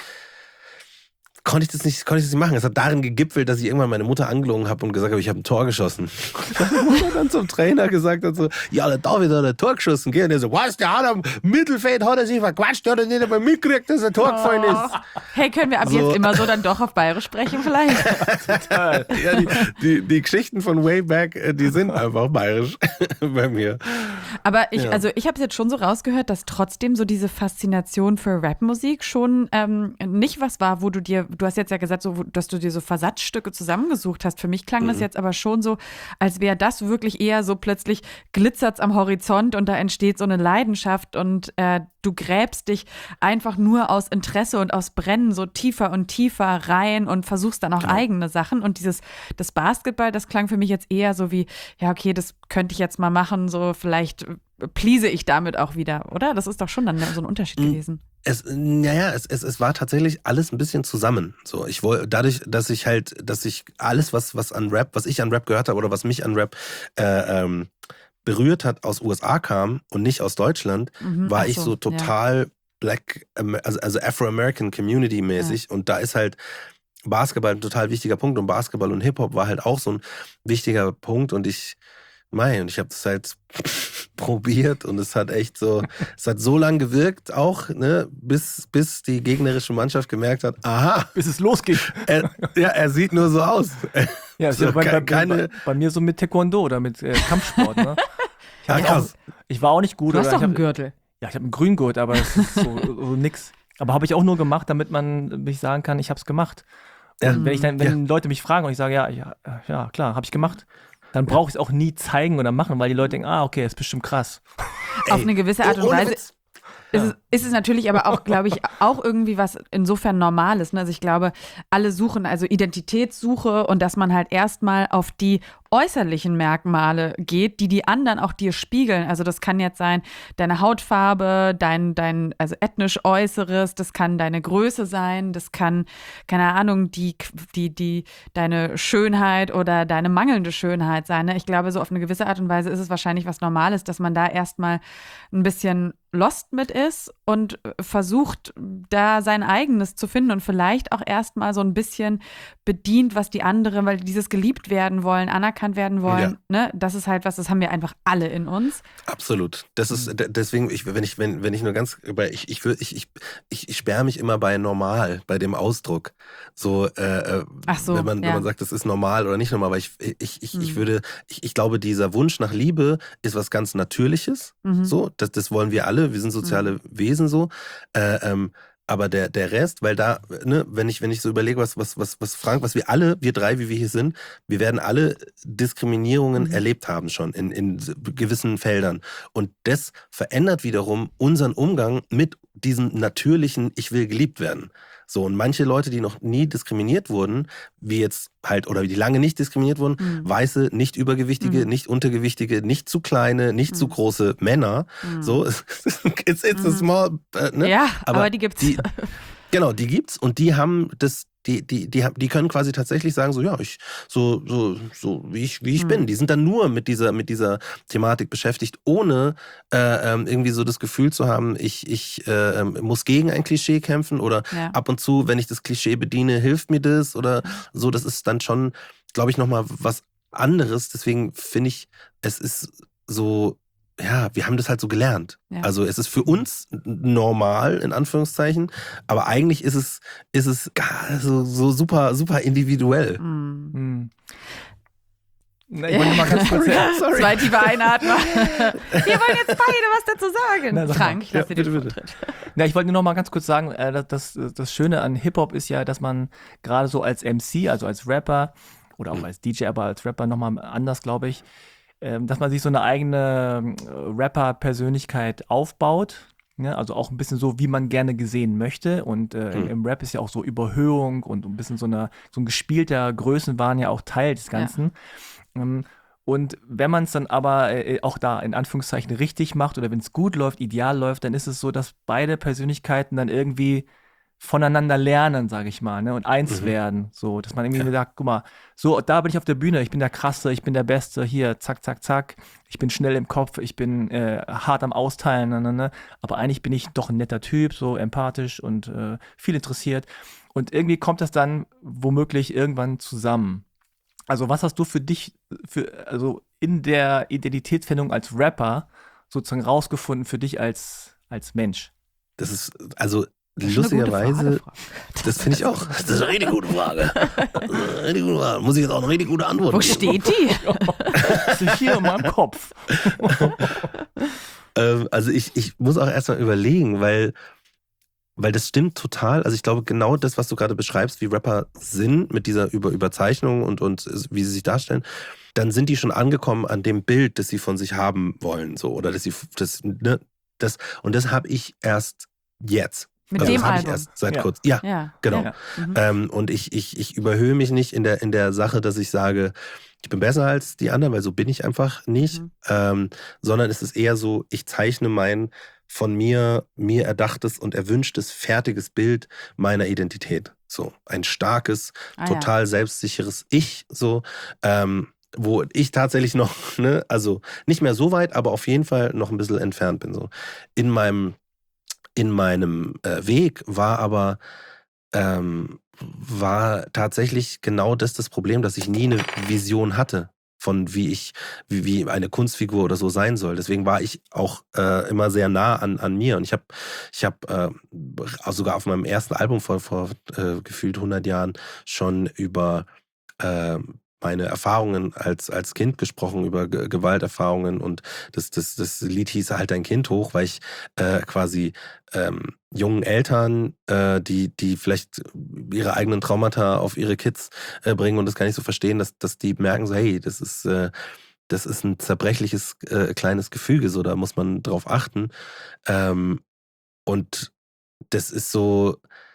konnte ich das nicht, konnte ich das nicht machen. Es hat darin gegipfelt, dass ich irgendwann meine Mutter angelogen habe und gesagt habe, ich habe ein Tor geschossen. Und meine Mutter dann zum Trainer gesagt hat so, ja, der David hat ein Tor geschossen. Gell? Und er so, was, der hat am Mittelfeld, hat er sich verquatscht, hat er nicht einmal mitgekriegt, dass ein Tor gefallen ist. Hey, können wir ab So. jetzt immer so dann doch auf Bayerisch sprechen vielleicht? Total. Ja, die, die, die Geschichten von way back, äh, die sind einfach bayerisch bei mir. Aber ich, Ja. also ich habe es jetzt schon so rausgehört, dass trotzdem so diese Faszination für Rapmusik schon ähm, nicht was war, wo du dir, du hast jetzt ja gesagt, so, wo, dass du dir so Versatzstücke zusammengesucht hast. Für mich klang mhm. das jetzt aber schon so, als wäre das wirklich eher so plötzlich glitzert's am Horizont und da entsteht so eine Leidenschaft und äh, du gräbst dich einfach nur aus Interesse und aus Brennen so tiefer und tiefer rein und versuchst dann auch Genau. eigene Sachen. Und dieses, das Basketball, das klang für mich jetzt eher so wie, ja, okay, das könnte ich jetzt mal machen, so vielleicht please ich damit auch wieder, oder? Das ist doch schon dann so ein Unterschied Mhm. gewesen. Es, naja, es, es, es war tatsächlich alles ein bisschen zusammen. So, ich wollte, dadurch, dass ich halt, dass ich alles, was, was an Rap, was ich an Rap gehört habe oder was mich an Rap äh, ähm, berührt hat, aus U S A kam und nicht aus Deutschland, Mhm, war ach ich so, so total Black, also, also Afro-American Community-mäßig. Ja. Und da ist halt Basketball ein total wichtiger Punkt. Und Basketball und Hip-Hop war halt auch so ein wichtiger Punkt. Und ich, mei, und ich habe das halt probiert und es hat echt so, es hat so lange gewirkt auch, ne, bis, bis die gegnerische Mannschaft gemerkt hat, aha. Bis es losgeht. Er, ja, er sieht nur so aus. Ja, ist so, ja bei, bei, keine, bei, bei mir so mit Taekwondo oder mit äh, Kampfsport, ne? Ich, hab Ja, auch, ich war auch nicht gut. Du hast oder doch ich einen hab, Gürtel. Ja, ich habe einen grünen Gurt, aber das ist so, so nix. Aber habe ich auch nur gemacht, damit man mich sagen kann, ich habe es gemacht. Und Ja. wenn ich dann, wenn Ja. Leute mich fragen und ich sage, ja, ja, ja klar, habe ich gemacht, dann brauche ich es auch nie zeigen oder machen, weil die Leute denken, ah, okay, ist bestimmt krass. Auf Ey, eine gewisse Art und ohne Weise Witz. ist es, ist es natürlich aber auch, glaube ich, auch irgendwie was insofern Normales. Ne? Also ich glaube, alle suchen, also Identitätssuche und dass man halt erstmal auf die äußerlichen Merkmale geht, die die anderen auch dir spiegeln. Also das kann jetzt sein, deine Hautfarbe, dein, dein also ethnisch Äußeres, das kann deine Größe sein, das kann, keine Ahnung, die, die, die, deine Schönheit oder deine mangelnde Schönheit sein. Ne? Ich glaube, so auf eine gewisse Art und Weise ist es wahrscheinlich was Normales, dass man da erstmal ein bisschen lost mit ist und versucht, da sein eigenes zu finden und vielleicht auch erstmal so ein bisschen bedient, was die anderen, weil dieses geliebt werden wollen, anerkannt werden wollen, Ja. ne, das ist halt was, das haben wir einfach alle in uns. Absolut. Das ist d- deswegen, ich, wenn ich, wenn, wenn ich nur ganz, weil ich, ich, würd- ich, ich, ich, ich sperre mich immer bei normal, bei dem Ausdruck. So, äh, Ach so, wenn man, ja. wenn man sagt, das ist normal oder nicht normal, weil ich, ich, ich, ich Mhm. würde, ich, ich glaube, dieser Wunsch nach Liebe ist was ganz Natürliches. Mhm. So, das, das wollen wir alle. Wir sind soziale Wesen so. Äh, ähm, aber der, der Rest, weil da, ne, wenn ich, wenn ich so überlege, was, was, was, was Frank, was wir alle, wir drei, wie wir hier sind, wir werden alle Diskriminierungen Mhm. erlebt haben schon in, in gewissen Feldern. Und das verändert wiederum unseren Umgang mit diesem natürlichen, ich will geliebt werden. So, und manche Leute, die noch nie diskriminiert wurden, wie jetzt halt, oder die lange nicht diskriminiert wurden, Mhm. weiße, nicht übergewichtige, Mhm. nicht untergewichtige, nicht zu kleine, nicht zu Mhm. große Männer, Mhm. so, it's, it's a Mhm. small, äh, ne? Ja, aber, Aber die gibt's. die- Genau, die gibt's und die haben das, die, die, die, haben- die können quasi tatsächlich sagen, so, ja, ich, so, so, so, wie ich, wie ich Hm. bin. Die sind dann nur mit dieser, mit dieser Thematik beschäftigt, ohne äh, ähm, irgendwie so das Gefühl zu haben, ich, ich äh, ähm, muss gegen ein Klischee kämpfen oder Ja. ab und zu, wenn ich das Klischee bediene, hilft mir das oder so. Das ist dann schon, glaube ich, nochmal was anderes. Deswegen finde ich, es ist so, ja, wir haben das halt so gelernt. Ja. Also es ist für uns normal, in Anführungszeichen, aber eigentlich ist es, ist es gar so, so super, super individuell. Mhm. Hm. Na, ich wollte mal ganz kurz Sorry. Zwei tiefe einatmen. Wir wollen jetzt beide was dazu sagen. Na, sag mal. Frank, ich lasse Ja, dir den bitte, bitte. Vortritt. Na, ich wollte nur noch mal ganz kurz sagen, äh, das, das, das Schöne an Hip-Hop ist ja, dass man gerade so als M C, also als Rapper oder auch als D J, aber als Rapper nochmal anders, glaube ich, ähm, dass man sich so eine eigene äh, Rapper-Persönlichkeit aufbaut. Ne? Also auch ein bisschen so, wie man gerne gesehen möchte. Und äh, im, Hm. im Rap ist ja auch so Überhöhung und ein bisschen so, eine, so ein gespielter Größenwahn ja auch Teil des Ganzen. Ähm, Und wenn man es dann aber äh, auch da in Anführungszeichen richtig macht oder wenn es gut läuft, ideal läuft, dann ist es so, dass beide Persönlichkeiten dann irgendwie voneinander lernen, sage ich mal, ne, und eins Mhm. werden. So, dass man irgendwie Ja. sagt, guck mal, so, da bin ich auf der Bühne, ich bin der Krasse, ich bin der Beste, hier, zack, zack, zack, ich bin schnell im Kopf, ich bin äh, hart am Austeilen, ne, ne, ne, aber eigentlich bin ich doch ein netter Typ, so empathisch und äh, viel interessiert. Und irgendwie kommt das dann womöglich irgendwann zusammen. Also was hast du für dich, für, also in der Identitätsfindung als Rapper sozusagen rausgefunden für dich als, als Mensch? Das ist, also Das ist eine gute Frage, lustigerweise, Frank. das finde ich auch. Das ist eine richtig gute Frage. Das ist eine richtig gute Frage. Muss ich jetzt auch eine richtig gute Antwort Wo geben. steht die? Das ist hier in meinem Kopf. ähm, also ich, ich muss auch erstmal überlegen, weil, weil das stimmt total. Also ich glaube, genau das, was du gerade beschreibst, wie Rapper sind mit dieser Über Überzeichnung und, und wie sie sich darstellen, dann sind die schon angekommen an dem Bild, das sie von sich haben wollen. So, oder dass sie das, ne, das, und das habe ich erst jetzt. Mit also dem das habe ich Album. erst seit Ja. kurz. Ja, Ja, genau. ja. Mhm. Ähm, und ich, ich, ich überhöhe mich nicht in der, in der Sache, dass ich sage, ich bin besser als die anderen, weil so bin ich einfach nicht. Mhm. Ähm, sondern es ist eher so, ich zeichne mein von mir, mir erdachtes und erwünschtes, fertiges Bild meiner Identität. So ein starkes, Ah, total selbstsicheres Ich, so, ähm, wo ich tatsächlich noch, ne, also nicht mehr so weit, aber auf jeden Fall noch ein bisschen entfernt bin. So. In meinem In meinem äh, Weg war aber ähm, war tatsächlich genau das das Problem, dass ich nie eine Vision hatte von wie ich, wie, wie eine Kunstfigur oder so sein soll. Deswegen war ich auch äh, immer sehr nah an, an mir. Und ich habe ich hab, äh, sogar auf meinem ersten Album vor, vor äh, gefühlt hundert Jahren schon über äh, meine Erfahrungen als, als Kind gesprochen, über Ge- Gewalterfahrungen, und das, das, das Lied hieß halt Dein Kind hoch, weil ich äh, quasi ähm, jungen Eltern, äh, die, die vielleicht ihre eigenen Traumata auf ihre Kids äh, bringen und das gar nicht so verstehen, dass, dass die merken so, hey, das ist, äh, das ist ein zerbrechliches äh, kleines Gefüge, so, da muss man drauf achten. Ähm, und das ist so,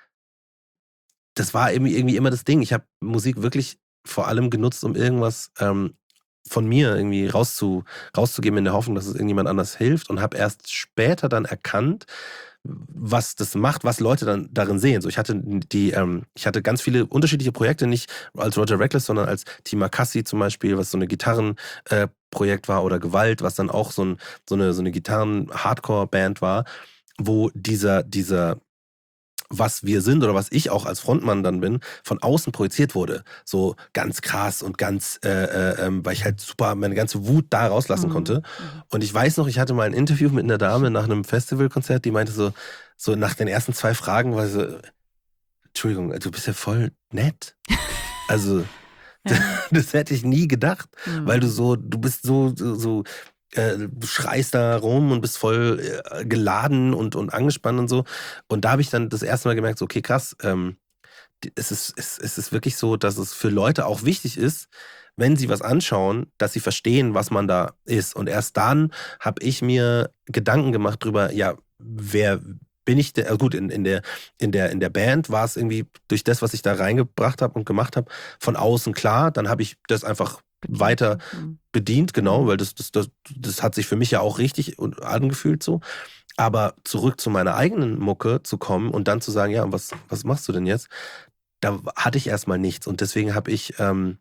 das war irgendwie, irgendwie immer das Ding. Ich habe Musik wirklich vor allem genutzt, um irgendwas ähm, von mir irgendwie rauszu, rauszugeben, in der Hoffnung, dass es irgendjemand anders hilft, und habe erst später dann erkannt, was das macht, was Leute dann darin sehen. So, ich hatte die, ähm, ich hatte ganz viele unterschiedliche Projekte, nicht als Roger Reckless, sondern als Tima Kassi zum Beispiel, was so eine Gitarrenprojekt äh, war, oder Gewalt, was dann auch so, ein, so eine, so eine Gitarren-Hardcore-Band war, wo dieser, dieser was wir sind oder was ich auch als Frontmann dann bin, von außen projiziert wurde. So ganz krass und ganz, äh, äh, ähm, weil ich halt super meine ganze Wut da rauslassen Mhm. konnte. Und ich weiß noch, ich hatte mal ein Interview mit einer Dame nach einem Festivalkonzert, die meinte so, so nach den ersten zwei Fragen war so, Entschuldigung, du bist ja voll nett. Also, Ja. das hätte ich nie gedacht, Mhm. weil du so, du bist so, so, so äh, du schreist da rum und bist voll äh, geladen und, und angespannt und so. Und da habe ich dann das erste Mal gemerkt, so, okay, krass, ähm, die- es, ist, es, es ist wirklich so, dass es für Leute auch wichtig ist, wenn sie was anschauen, dass sie verstehen, was man da ist. Und erst dann habe ich mir Gedanken gemacht drüber, ja, wer bin ich denn, also gut, in, in, der, in, der, in der Band war es irgendwie durch das, was ich da reingebracht habe und gemacht habe, von außen klar. Dann habe ich das einfach weiter Mhm. bedient, genau, weil das, das, das, das hat sich für mich ja auch richtig und angefühlt so. Aber zurück zu meiner eigenen Mucke zu kommen und dann zu sagen, ja, was, was machst du denn jetzt? Da hatte ich erstmal nichts. Und deswegen habe ich, ähm,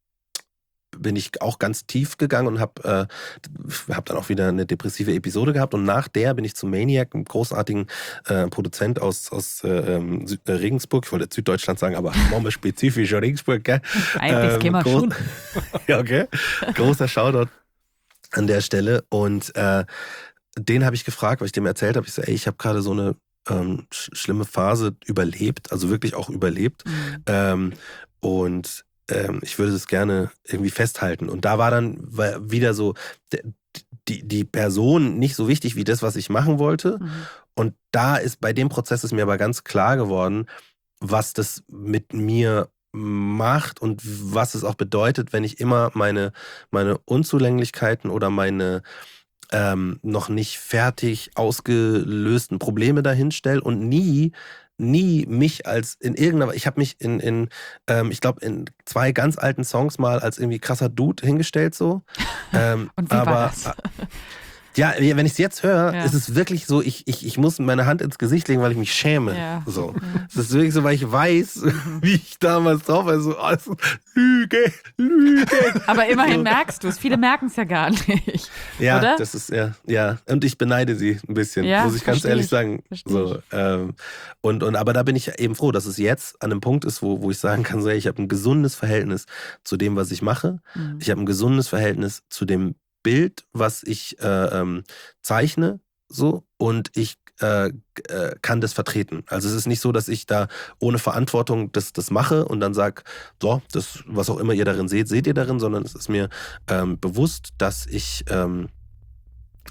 bin ich auch ganz tief gegangen und habe äh, hab dann auch wieder eine depressive Episode gehabt. Und nach der bin ich zu Maniac, einem großartigen äh, Produzent aus, aus äh, ähm, Süd- äh, Regensburg. Ich wollte Süddeutschland sagen, aber machen wir spezifisch Regensburg, gell? Eigentlich Ähm, gehen wir groß- schon. Ja, okay. Großer Shoutout an der Stelle. Und äh, den habe ich gefragt, weil ich dem erzählt habe. Ich so, ey, ich habe gerade so eine ähm, sch schlimme Phase überlebt, also wirklich auch überlebt. Mhm. Ähm, und ähm, ich würde das gerne irgendwie festhalten. Und da war dann war wieder so der, die, die Person nicht so wichtig wie das, was ich machen wollte. Mhm. Und da ist bei dem Prozess ist mir aber ganz klar geworden, was das mit mir macht und was es auch bedeutet, wenn ich immer meine, meine Unzulänglichkeiten oder meine ähm, noch nicht fertig ausgelösten Probleme dahin stelle und nie, nie mich als in irgendeiner, ich habe mich in, in ähm, ich glaube, in zwei ganz alten Songs mal als irgendwie krasser Dude hingestellt so. Ähm, Und wie aber, war das? Ja, wenn ich es jetzt höre, Ja. ist es wirklich so, ich, ich, ich muss meine Hand ins Gesicht legen, weil ich mich schäme. Ja. So. Ja. Es ist wirklich so, weil ich weiß, wie ich damals drauf war. So, oh, es ist Lüge, Lüge. Aber immerhin merkst du es. Viele merken es ja gar nicht. Ja, Oder? das ist, ja, ja. Und ich beneide sie ein bisschen, Ja, muss ich ganz versteh ehrlich ich. sagen. Versteh So, ähm, und, und, aber da bin ich eben froh, dass es jetzt an einem Punkt ist, wo, wo ich sagen kann, so, ey, ich habe ein gesundes Verhältnis zu dem, was ich mache. Mhm. Ich habe ein gesundes Verhältnis zu dem Bild, was ich äh, ähm, zeichne, so, und ich äh, äh, kann das vertreten. Also es ist nicht so, dass ich da ohne Verantwortung das, das mache und dann sage, so, das, was auch immer ihr darin seht, seht ihr darin, sondern es ist mir ähm, bewusst, dass ich ähm,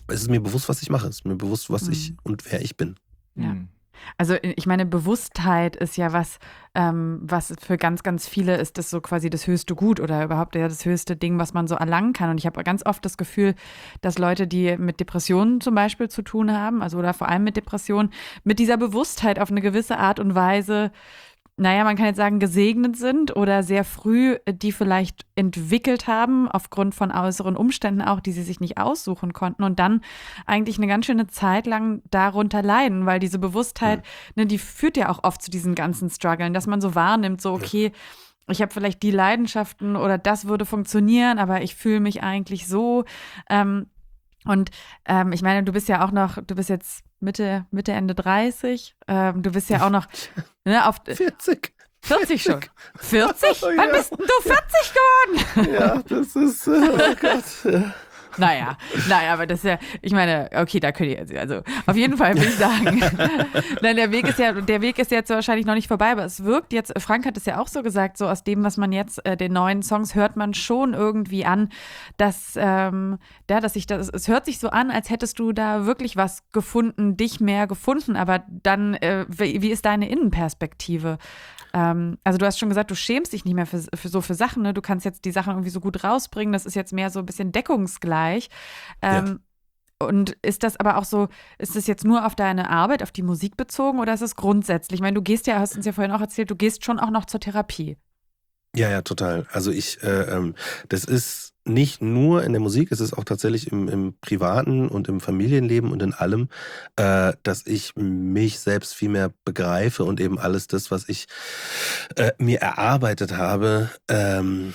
es ist mir bewusst, was ich mache. Es ist mir bewusst, was Mhm. ich und wer ich bin. Ja. Hm. Also ich meine, Bewusstheit ist ja was, ähm, was für ganz, ganz viele ist das so quasi das höchste Gut oder überhaupt ja das höchste Ding, was man so erlangen kann. Und ich habe ganz oft das Gefühl, dass Leute, die mit Depressionen zum Beispiel zu tun haben, also oder vor allem mit Depressionen, mit dieser Bewusstheit auf eine gewisse Art und Weise, naja, man kann jetzt sagen, gesegnet sind oder sehr früh die vielleicht entwickelt haben, aufgrund von äußeren Umständen auch, die sie sich nicht aussuchen konnten und dann eigentlich eine ganz schöne Zeit lang darunter leiden, weil diese Bewusstheit, ne, die führt ja auch oft zu diesen ganzen Struggeln, dass man so wahrnimmt, so okay, ich habe vielleicht die Leidenschaften oder das würde funktionieren, aber ich fühle mich eigentlich so. Ähm, und ähm, ich meine, du bist ja auch noch, du bist jetzt Mitte, Mitte, Ende dreißig. Ähm, du bist ja auch noch ne, auf vierzig. vierzig schon. vierzig? Oh, Wann ja. bist denn du vierzig geworden? Ja, das ist, äh, oh Gott. Ja. Naja, naja, aber das ist ja, ich meine, okay, da könnt ihr jetzt, also auf jeden Fall will ich sagen, nein, der Weg ist ja, der Weg ist jetzt wahrscheinlich noch nicht vorbei, aber es wirkt jetzt, Frank hat es ja auch so gesagt, so aus dem, was man jetzt, äh, den neuen Songs hört man schon irgendwie an, dass, ähm, ja, dass ich das, es hört sich so an, als hättest du da wirklich was gefunden, dich mehr gefunden, aber dann, äh, wie, wie ist deine Innenperspektive? Ähm, also du hast schon gesagt, du schämst dich nicht mehr für, für so für Sachen, ne? Du kannst jetzt die Sachen irgendwie so gut rausbringen, das ist jetzt mehr so ein bisschen deckungsgleich. Ähm, ja. Und ist das aber auch so, ist das jetzt nur auf deine Arbeit, auf die Musik bezogen oder ist es grundsätzlich? Ich meine, du gehst ja, hast uns ja vorhin auch erzählt, du gehst schon auch noch zur Therapie. Ja, ja, total. Also ich, äh, ähm, das ist nicht nur in der Musik, es ist auch tatsächlich im, im privaten und im Familienleben und in allem, äh, dass ich mich selbst viel mehr begreife und eben alles das, was ich äh, mir erarbeitet habe, ähm,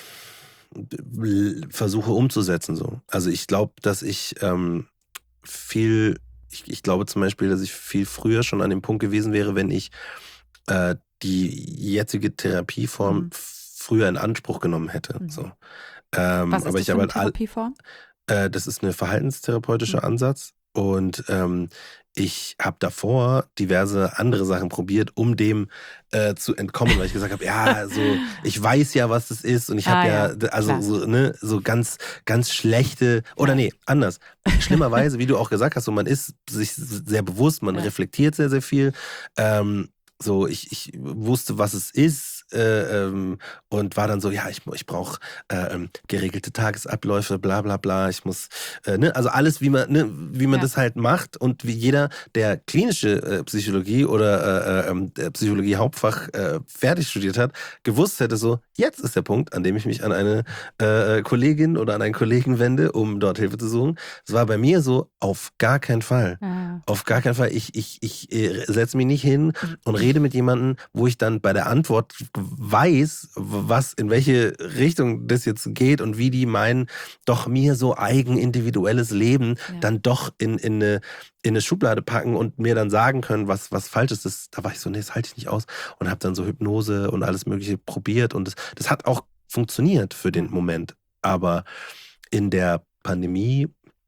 versuche umzusetzen. So. Also ich glaube, dass ich ähm, viel, ich, ich glaube zum Beispiel, dass ich viel früher schon an dem Punkt gewesen wäre, wenn ich äh, die jetzige Therapieform Mhm. früher in Anspruch genommen hätte. Mhm. So. Ähm, Was ist aber das ich für habe eine halt all, Therapieform? äh, das ist eine verhaltenstherapeutischer Mhm. Ansatz und ähm, ich habe davor diverse andere Sachen probiert, um dem äh, zu entkommen, weil ich gesagt habe, ja, so ich weiß ja, was das ist und ich habe Ah, ja, ja, d- also klar. so ne, so ganz ganz schlechte oder Ja. nee, anders. Schlimmerweise, wie du auch gesagt hast, so man ist sich sehr bewusst, man Ja. reflektiert sehr sehr viel. Ähm, so ich ich wusste, was es ist. Äh, ähm, und war dann so, ja, ich, ich brauche äh, ähm, geregelte Tagesabläufe, bla bla bla. Ich muss, äh, ne, also alles, wie man, ne, wie man Ja. das halt macht und wie jeder, der klinische äh, Psychologie oder äh, ähm, der Psychologie Hauptfach äh, fertig studiert hat, gewusst hätte, so, jetzt ist der Punkt, an dem ich mich an eine äh, Kollegin oder an einen Kollegen wende, um dort Hilfe zu suchen. Es war bei mir so, auf gar keinen Fall. Ja. Auf gar keinen Fall. Ich, ich, ich äh, setze mich nicht hin und rede mit jemandem, wo ich dann bei der Antwort weiß, was, in welche Richtung das jetzt geht und wie die mein doch mir so eigen individuelles Leben Ja. dann doch in, in, eine, in eine Schublade packen und mir dann sagen können, was, was falsch ist. Das, da war ich so, nee, das halte ich nicht aus und habe dann so Hypnose und alles Mögliche probiert und das, das hat auch funktioniert für den Moment. Aber in der Pandemie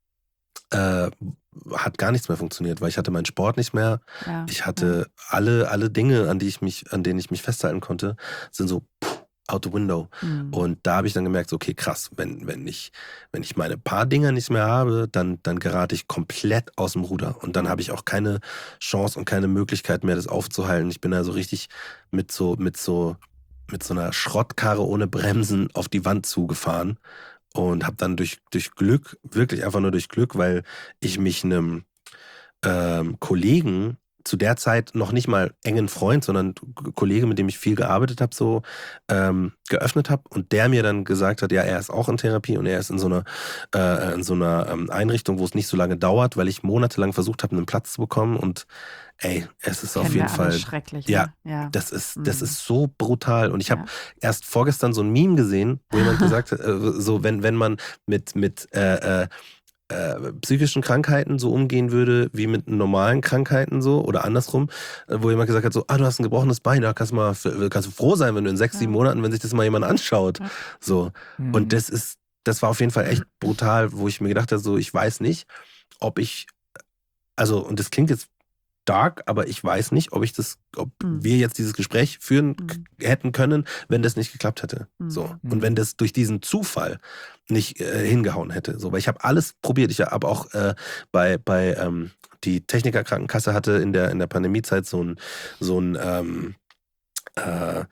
äh, hat gar nichts mehr funktioniert, weil ich hatte meinen Sport nicht mehr. Ja. Ich hatte alle, alle Dinge, an die ich mich, an denen ich mich festhalten konnte, sind so pff, out the window. Mhm. Und da habe ich dann gemerkt, so, okay, krass, wenn, wenn ich, wenn ich meine paar Dinger nicht mehr habe, dann, dann gerate ich komplett aus dem Ruder. Und dann habe ich auch keine Chance und keine Möglichkeit mehr, das aufzuhalten. Ich bin da so richtig mit so, mit so, mit so einer Schrottkarre ohne Bremsen auf die Wand zugefahren. Und habe dann durch, durch Glück, wirklich einfach nur durch Glück, weil ich mich einem ähm, Kollegen, zu der Zeit noch nicht mal engen Freund, sondern Kollege, mit dem ich viel gearbeitet habe, so ähm, geöffnet habe und der mir dann gesagt hat, ja, er ist auch in Therapie und er ist in so einer, äh, in so einer ähm, Einrichtung, wo es nicht so lange dauert, weil ich monatelang versucht habe, einen Platz zu bekommen und ey, es ist Kennen auf wir jeden alle Fall, schrecklich. ja, Ne? Ja. das ist, Mhm. das ist so brutal. Und ich habe Ja. erst vorgestern so ein Meme gesehen, wo jemand gesagt hat, äh, so wenn, wenn man mit, mit äh, äh, äh, psychischen Krankheiten so umgehen würde, wie mit normalen Krankheiten so oder andersrum, äh, wo jemand gesagt hat, so, ah, du hast ein gebrochenes Bein, da kannst du mal, kannst du froh sein, wenn du in sechs, Ja. sieben Monaten, wenn sich das mal jemand anschaut. Ja. So. Mhm. Und das ist, das war auf jeden Fall echt brutal, wo ich mir gedacht habe, so, ich weiß nicht, ob ich, also, und das klingt jetzt dark, aber ich weiß nicht, ob ich das, ob Mhm. wir jetzt dieses Gespräch führen Mhm. k- hätten können, wenn das nicht geklappt hätte. Mhm. So. Mhm. Und wenn das durch diesen Zufall nicht äh, hingehauen hätte. So, weil ich habe alles probiert. Ich habe auch äh, bei, bei ähm, die Technikerkrankenkasse hatte in der, in der Pandemiezeit so ein, so ein ähm, äh,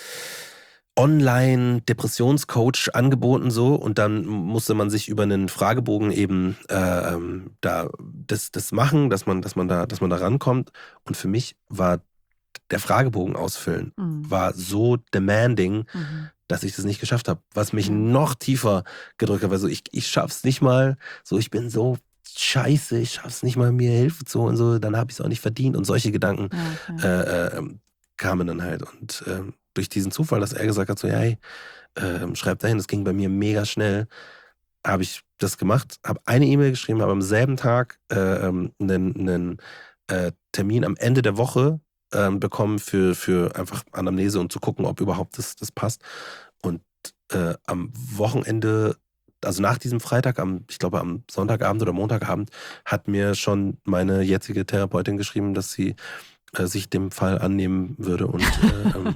Online-Depressionscoach angeboten so und dann musste man sich über einen Fragebogen eben äh, ähm, da das, das machen, dass man, dass man da, dass man da rankommt. Und für mich war der Fragebogen ausfüllen Mhm. war so demanding, Mhm. dass ich das nicht geschafft habe. Was mich Mhm. noch tiefer gedrückt hat, weil so ich, ich schaff's nicht mal, so ich bin so scheiße, ich schaff's nicht mal, mir Hilfe zu und so, dann habe ich es auch nicht verdient und solche Gedanken Ja, okay. äh, äh, kamen dann halt und äh, durch diesen Zufall, dass er gesagt hat, so, ja, hey, äh, schreib dahin, das ging bei mir mega schnell, habe ich das gemacht, habe eine E-Mail geschrieben, habe am selben Tag äh, einen, einen äh, Termin am Ende der Woche ähm, bekommen für, für einfach Anamnese und zu gucken, ob überhaupt das, das passt. Und äh, am Wochenende, also nach diesem Freitag, am, ich glaube am Sonntagabend oder Montagabend, hat mir schon meine jetzige Therapeutin geschrieben, dass sie äh, sich dem Fall annehmen würde und äh, ähm,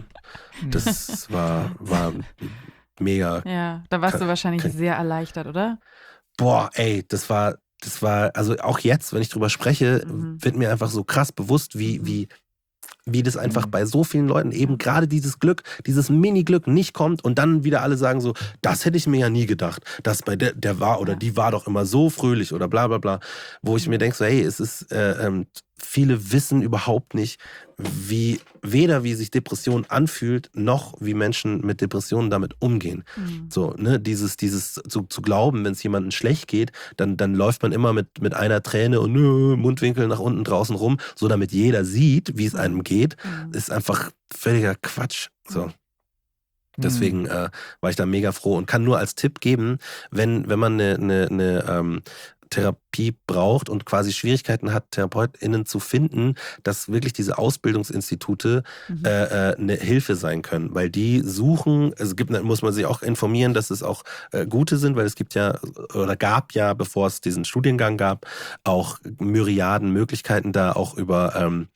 das war, war mega. Ja, da warst Kann- du wahrscheinlich kann- sehr erleichtert, oder? Boah, ey, das war, das war, also auch jetzt, wenn ich drüber spreche, Mhm. wird mir einfach so krass bewusst, wie, Mhm. wie, wie das einfach Mhm. bei so vielen Leuten eben Ja. gerade dieses Glück, dieses Mini-Glück nicht kommt und dann wieder alle sagen so, das hätte ich mir ja nie gedacht, dass bei der, der war oder Ja. die war doch immer so fröhlich oder bla bla bla, wo ich mir denke so, hey, es ist, äh, ähm, viele wissen überhaupt nicht, wie, weder wie sich Depression anfühlt, noch wie Menschen mit Depressionen damit umgehen. Mhm. So, ne, dieses, dieses zu, zu glauben, wenn es jemandem schlecht geht, dann, dann läuft man immer mit, mit einer Träne und nö, Mundwinkel nach unten draußen rum, so damit jeder sieht, wie es einem geht, Mhm. ist einfach völliger Quatsch. So. Mhm. Deswegen äh, war ich da mega froh und kann nur als Tipp geben, wenn, wenn man eine, eine, eine ähm, Therapie braucht und quasi Schwierigkeiten hat, TherapeutInnen zu finden, dass wirklich diese Ausbildungsinstitute Mhm. äh, äh, eine Hilfe sein können, weil die suchen, es gibt, muss man sich auch informieren, dass es auch äh, gute sind, weil es gibt ja oder gab ja, bevor es diesen Studiengang gab, auch Myriaden Möglichkeiten, da auch über ähm,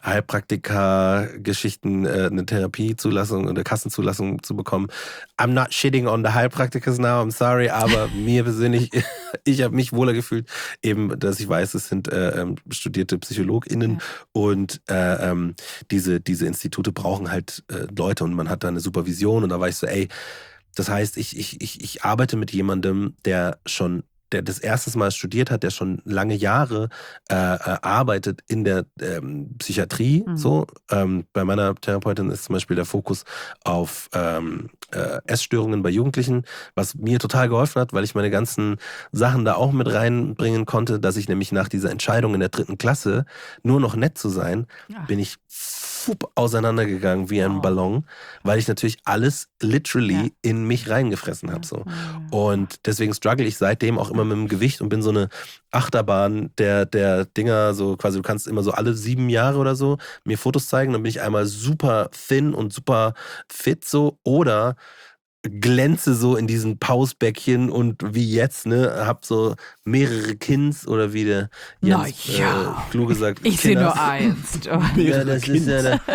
Heilpraktiker-Geschichten äh, eine Therapiezulassung oder Kassenzulassung zu bekommen. I'm not shitting on the Heilpraktikers now, I'm sorry, aber mir persönlich, ich habe mich wohler gefühlt, eben, dass ich weiß, es sind äh, ähm, studierte PsychologInnen Ja. und äh, ähm, diese, diese Institute brauchen halt äh, Leute und man hat da eine Supervision und da war ich so, ey, das heißt, ich, ich, ich, ich arbeite mit jemandem, der schon der das erste Mal studiert hat, der schon lange Jahre äh, äh, arbeitet in der ähm, Psychiatrie. Mhm. So, ähm, bei meiner Therapeutin ist zum Beispiel der Fokus auf ähm, äh, Essstörungen bei Jugendlichen, was mir total geholfen hat, weil ich meine ganzen Sachen da auch mit reinbringen konnte, dass ich nämlich nach dieser Entscheidung in der dritten Klasse nur noch nett zu sein, Ach. bin ich fupp auseinandergegangen wie ein Wow. Ballon, weil ich natürlich alles literally Ja. in mich reingefressen habe. So. Ja. Und deswegen struggle ich seitdem auch immer mit dem Gewicht und bin so eine Achterbahn der, der Dinger, so quasi, du kannst immer so alle sieben Jahre oder so mir Fotos zeigen, dann bin ich einmal super thin und super fit so oder glänze so in diesen Pausbäckchen und wie jetzt, ne, hab so mehrere Kins oder wie der Na Jens ja. äh, klug gesagt. Ich sehe nur Kinders. eins. Oh. Ja, das ist ja der,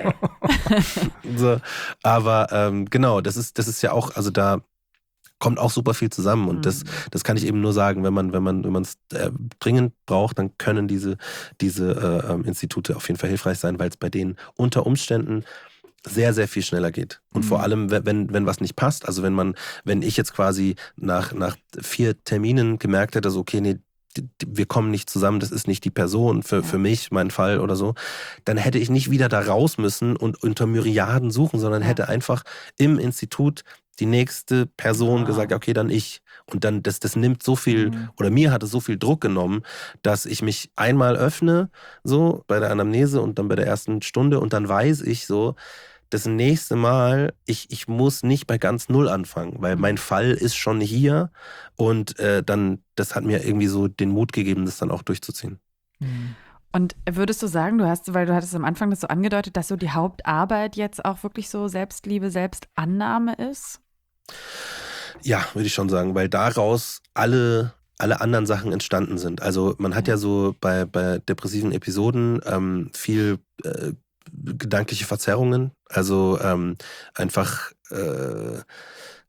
so, aber ähm, genau, das ist, das ist ja auch, also da kommt auch super viel zusammen und das, das kann ich eben nur sagen, wenn man, wenn man, wenn man es äh, dringend braucht, dann können diese, diese äh, ähm, Institute auf jeden Fall hilfreich sein, weil es bei denen unter Umständen sehr, sehr viel schneller geht. Und Mhm. vor allem, wenn, wenn was nicht passt, also wenn man, wenn ich jetzt quasi nach, nach vier Terminen gemerkt hätte, so, okay, nee, die- die- wir kommen nicht zusammen, das ist nicht die Person für, Ja. für mich, mein Fall oder so, dann hätte ich nicht wieder da raus müssen und unter Myriaden suchen, sondern Ja. hätte einfach im Institut die nächste Person Ah. gesagt, okay, dann ich. Und dann, das, das nimmt so viel, Mhm. oder mir hat es so viel Druck genommen, dass ich mich einmal öffne, so bei der Anamnese und dann bei der ersten Stunde und dann weiß ich so, das nächste Mal, ich, ich muss nicht bei ganz Null anfangen, weil Mhm. mein Fall ist schon hier und äh, dann, das hat mir irgendwie so den Mut gegeben, das dann auch durchzuziehen. Mhm. Und würdest du sagen, du hast, weil du hattest am Anfang das so angedeutet, dass so die Hauptarbeit jetzt auch wirklich so Selbstliebe, Selbstannahme ist? Ja, würde ich schon sagen, weil daraus alle, alle anderen Sachen entstanden sind. Also man hat ja, Ja. so bei, bei depressiven Episoden ähm, viel äh, gedankliche Verzerrungen. Also ähm, einfach äh,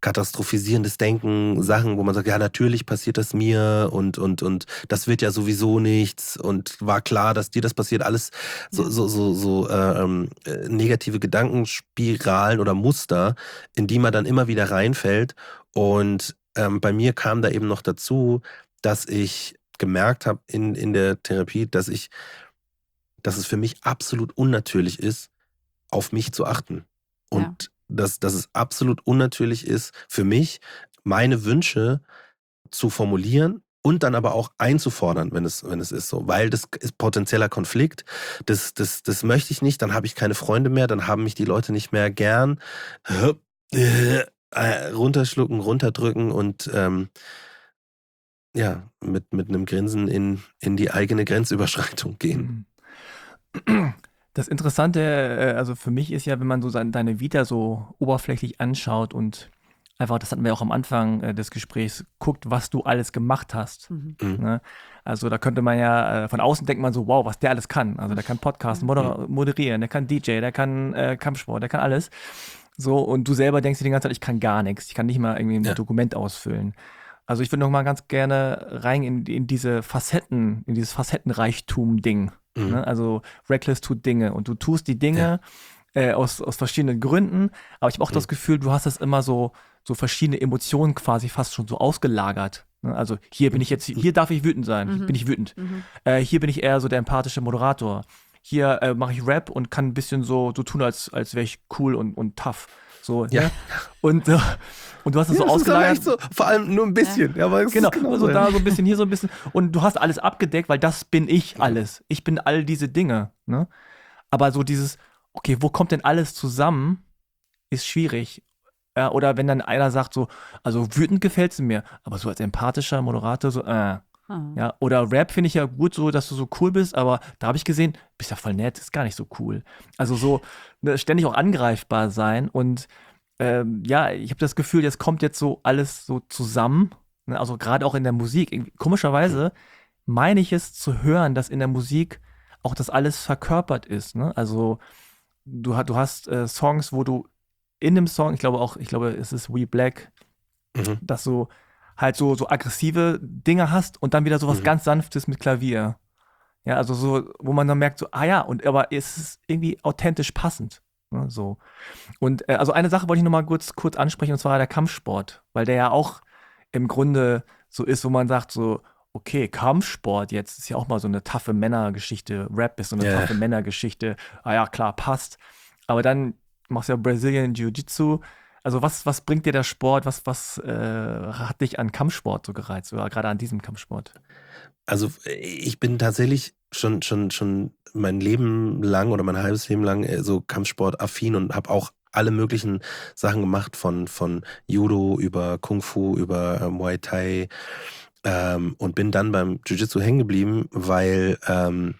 katastrophisierendes Denken, Sachen, wo man sagt, ja, natürlich passiert das mir und, und, und das wird ja sowieso nichts und war klar, dass dir das passiert. Alles so, so, so, so äh, ähm, negative Gedankenspiralen oder Muster, in die man dann immer wieder reinfällt. Und ähm, bei mir kam da eben noch dazu, dass ich gemerkt habe in, in der Therapie, dass ich, dass es für mich absolut unnatürlich ist, auf mich zu achten. Und ja. dass, dass es absolut unnatürlich ist, für mich meine Wünsche zu formulieren und dann aber auch einzufordern, wenn es, wenn es ist so. Weil das ist potenzieller Konflikt. Das, das, das möchte ich nicht, dann habe ich keine Freunde mehr, dann haben mich die Leute nicht mehr gern. Äh, runterschlucken, runterdrücken und ähm, ja, mit, mit einem Grinsen in, in die eigene Grenzüberschreitung gehen. Das Interessante, also für mich ist ja, wenn man so deine Vita so oberflächlich anschaut und einfach, das hatten wir auch am Anfang des Gesprächs, guckt, was du alles gemacht hast. Mhm. Ne? Also da könnte man ja, von außen denkt man so, wow, was der alles kann. Also der kann Podcast moder- moderieren, der kann D J, der kann äh, Kampfsport, der kann alles. So, und du selber denkst dir die ganze Zeit, ich kann gar nichts, ich kann nicht mal irgendwie ein ja. Dokument ausfüllen. Also ich würde noch mal ganz gerne rein in, in diese Facetten, in dieses Facettenreichtum-Ding. Mhm. Ne? Also Reckless tut Dinge und du tust die Dinge ja. äh, aus, aus verschiedenen Gründen, aber ich habe auch mhm. das Gefühl, du hast das immer so, so verschiedene Emotionen quasi fast schon so ausgelagert. Ne? Also hier bin ich jetzt, hier darf ich wütend sein, mhm. hier bin ich wütend. Mhm. Äh, hier bin ich eher so der empathische Moderator. Hier äh, mache ich Rap und kann ein bisschen so, so tun, als, als wäre ich cool und, und tough. So, ja. Ne? Und, äh, und du hast es ja, so ausgelagert. So, vor allem nur ein bisschen. Ja. Ja, aber genau, genau so da so ein bisschen, hier so ein bisschen. Und du hast alles abgedeckt, weil das bin ich alles. Ich bin all diese Dinge. Ne? Aber so dieses, okay, wo kommt denn alles zusammen, ist schwierig. Ja, oder wenn dann einer sagt so, also wütend gefällt es mir, aber so als empathischer Moderator so, äh. Hm. Ja, oder Rap finde ich ja gut so, dass du so cool bist, aber da habe ich gesehen, bist ja voll nett, ist gar nicht so cool. Also so ne, ständig auch angreifbar sein und ähm, ja, ich habe das Gefühl, jetzt kommt jetzt so alles so zusammen, ne? Also gerade auch in der Musik. Irgendwie, komischerweise meine ich es zu hören, dass in der Musik auch das alles verkörpert ist. Ne? Also du, du hast äh, Songs, wo du in dem Song, ich glaube auch, ich glaube, es ist We Black, mhm. dass du halt so, so aggressive Dinge hast und dann wieder so was mhm. ganz Sanftes mit Klavier. Ja, also so, wo man dann merkt, so, ah ja, und aber es ist irgendwie authentisch passend. Ne, so. Und äh, also eine Sache wollte ich noch mal kurz, kurz ansprechen, und zwar der Kampfsport, weil der ja auch im Grunde so ist, wo man sagt, so, okay, Kampfsport jetzt ist ja auch mal so eine taffe Männergeschichte, Rap ist so eine yeah. taffe Männergeschichte, ah ja, klar, passt. Aber dann machst du ja Brazilian Jiu-Jitsu. Also was, was bringt dir der Sport, was, was äh, hat dich an Kampfsport so gereizt oder gerade an diesem Kampfsport? Also ich bin tatsächlich schon, schon, schon mein Leben lang oder mein halbes Leben lang so Kampfsport-affin und habe auch alle möglichen Sachen gemacht, von, von Judo über Kung Fu, über äh, Muay Thai ähm, und bin dann beim Jiu-Jitsu hängen geblieben, weil ähm,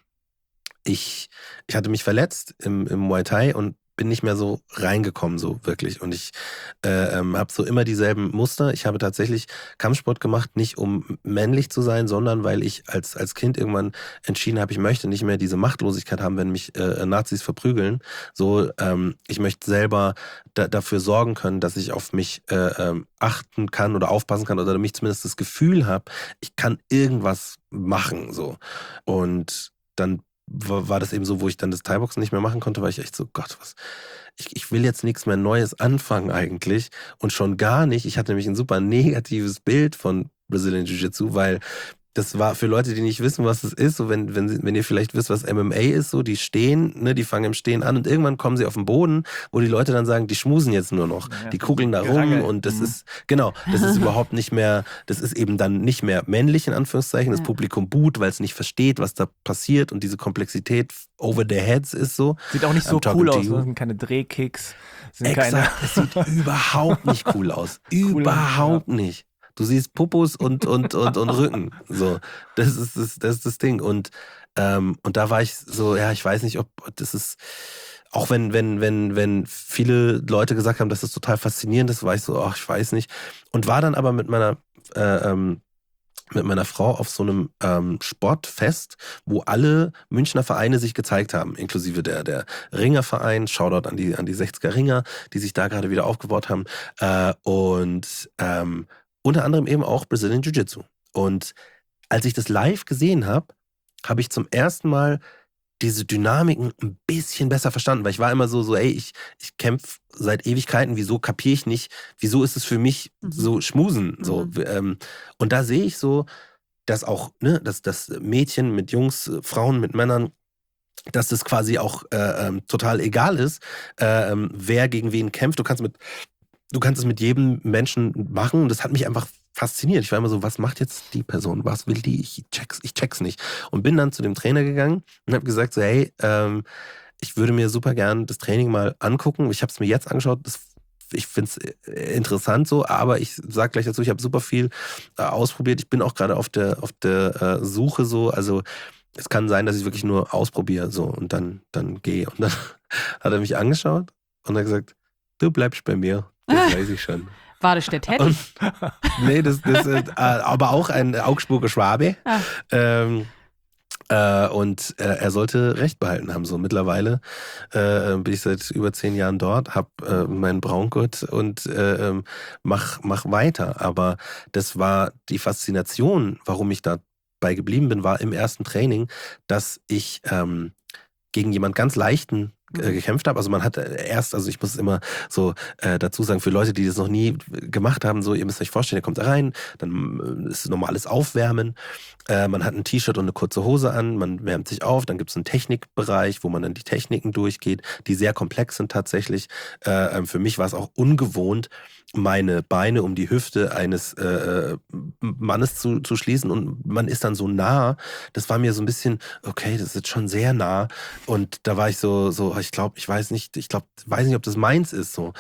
ich, ich hatte mich verletzt im, im Muay Thai und bin nicht mehr so reingekommen, so wirklich. Und ich äh, ähm, habe so immer dieselben Muster. Ich habe tatsächlich Kampfsport gemacht, nicht um männlich zu sein, sondern weil ich als, als Kind irgendwann entschieden habe, ich möchte nicht mehr diese Machtlosigkeit haben, wenn mich äh, Nazis verprügeln. So, ähm, ich möchte selber da, dafür sorgen können, dass ich auf mich äh, ähm, achten kann oder aufpassen kann oder mich zumindest das Gefühl habe, ich kann irgendwas machen. So. Und dann war das eben so, wo ich dann das Thai-Boxen nicht mehr machen konnte, weil ich echt so, Gott, was, ich, ich will jetzt nichts mehr Neues anfangen eigentlich und schon gar nicht, ich hatte nämlich ein super negatives Bild von Brazilian Jiu-Jitsu, weil das war für Leute, die nicht wissen, was es ist, so wenn, wenn, wenn ihr vielleicht wisst, was M M A ist, so die stehen, ne, die fangen im Stehen an und irgendwann kommen sie auf den Boden, wo die Leute dann sagen, die schmusen jetzt nur noch, ja, die kugeln da rum und das mhm. ist, genau, das ist überhaupt nicht mehr, das ist eben dann nicht mehr männlich in Anführungszeichen, das ja. Publikum buht, weil es nicht versteht, was da passiert und diese Komplexität over their heads ist so. Sieht auch nicht so cool aus, ne? Sind keine Drehkicks, sind Exakt, keine... es sieht überhaupt nicht cool aus, überhaupt cool, ja. nicht. Du siehst Popos und, und, und, und Rücken. So, das ist das, das ist das Ding. Und, ähm, und da war ich so, ja, ich weiß nicht, ob das ist, auch wenn, wenn, wenn, wenn viele Leute gesagt haben, dass das total faszinierend ist, war ich so, ach, ich weiß nicht. Und war dann aber mit meiner äh, ähm, mit meiner Frau auf so einem ähm, Sportfest, wo alle Münchner Vereine sich gezeigt haben, inklusive der, der Ringerverein, Shoutout an die, an die sechziger Ringer, die sich da gerade wieder aufgebaut haben, äh, und ähm, unter anderem eben auch Brazilian Jiu-Jitsu. Und als ich das live gesehen habe, habe ich zum ersten Mal diese Dynamiken ein bisschen besser verstanden, weil ich war immer so, so ey, ich, ich kämpfe seit Ewigkeiten, wieso kapiere ich nicht, wieso ist es für mich Mhm. so Schmusen, so, Mhm. ähm, und da sehe ich so, dass auch, ne, dass, dass Mädchen mit Jungs, äh, Frauen mit Männern, dass das quasi auch äh, ähm, total egal ist, äh, ähm, wer gegen wen kämpft, du kannst mit, du kannst es mit jedem Menschen machen und das hat mich einfach fasziniert. Ich war immer so, was macht jetzt die Person? Was will die? Ich check's, ich check's nicht. Und bin dann zu dem Trainer gegangen und habe gesagt so, hey, ähm, ich würde mir super gern das Training mal angucken. Ich habe es mir jetzt angeschaut. Das, ich finde es interessant so, aber ich sage gleich dazu, ich habe super viel äh, ausprobiert. Ich bin auch gerade auf der, auf der äh, Suche so. Also es kann sein, dass ich wirklich nur ausprobiere so und dann, dann gehe. Und dann hat er mich angeschaut und hat gesagt, du bleibst bei mir. Das weiß ich schon. War das der Teddy? Und, nee, das, das ist äh, aber auch ein Augsburger Schwabe. Ah. Ähm, äh, und äh, er sollte Recht behalten haben. So mittlerweile äh, bin ich seit über zehn Jahren dort, habe äh, meinen Braungurt und äh, mach, mach weiter. Aber das war die Faszination, warum ich dabei geblieben bin, war im ersten Training, dass ich ähm, gegen jemand ganz leichten äh, gekämpft habe. Also man hat erst, also ich muss es immer so äh, dazu sagen, für Leute, die das noch nie gemacht haben, so, ihr müsst euch vorstellen, ihr kommt da rein, dann ist normales Aufwärmen, äh, man hat ein T-Shirt und eine kurze Hose an, man wärmt sich auf, dann gibt es einen Technikbereich, wo man dann die Techniken durchgeht, die sehr komplex sind tatsächlich. Äh, für mich war es auch ungewohnt, meine Beine um die Hüfte eines äh, Mannes zu, zu schließen und man ist dann so nah. Das war mir so ein bisschen, okay, das ist jetzt schon sehr nah. Und da war ich so, so ich glaube, ich weiß nicht, ich glaube, weiß nicht, ob das meins ist. So.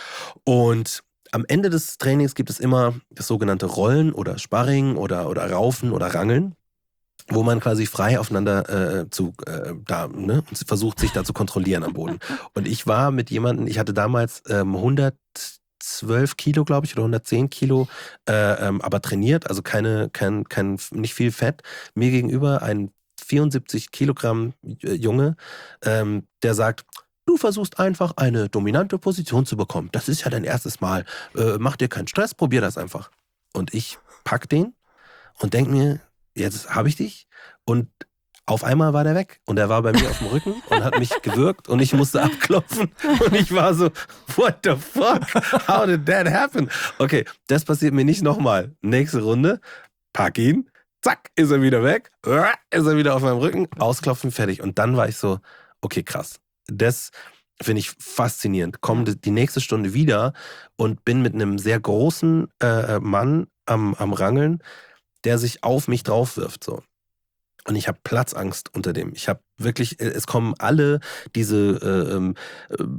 Und am Ende des Trainings gibt es immer das sogenannte Rollen oder Sparring oder, oder Raufen oder Rangeln, wo man quasi frei aufeinander äh, zu äh, da, ne, und versucht, sich da zu kontrollieren am Boden. Und ich war mit jemandem, ich hatte damals ähm, hundertzwölf Kilo, glaube ich, oder hundertzehn Kilo, äh, ähm, aber trainiert, also keine, kein, kein, nicht viel Fett. Mir gegenüber ein vierundsiebzig Kilogramm Junge, ähm, der sagt, du versuchst einfach eine dominante Position zu bekommen. Das ist ja dein erstes Mal. Äh, mach dir keinen Stress, probier das einfach. Und ich pack den und denk mir, jetzt habe ich dich. Und auf einmal war der weg. Und er war bei mir auf dem Rücken und hat mich gewürgt und ich musste abklopfen. Und ich war so, what the fuck? How did that happen? Okay, das passiert mir nicht nochmal. Nächste Runde, pack ihn. Zack, ist er wieder weg. Ist er wieder auf meinem Rücken. Ausklopfen, fertig. Und dann war ich so, okay, krass. Das finde ich faszinierend. Komme die nächste Stunde wieder und bin mit einem sehr großen äh, Mann am, am Rangeln, der sich auf mich drauf wirft. So. Und ich habe Platzangst unter dem. Ich habe wirklich, es kommen alle diese äh, äh,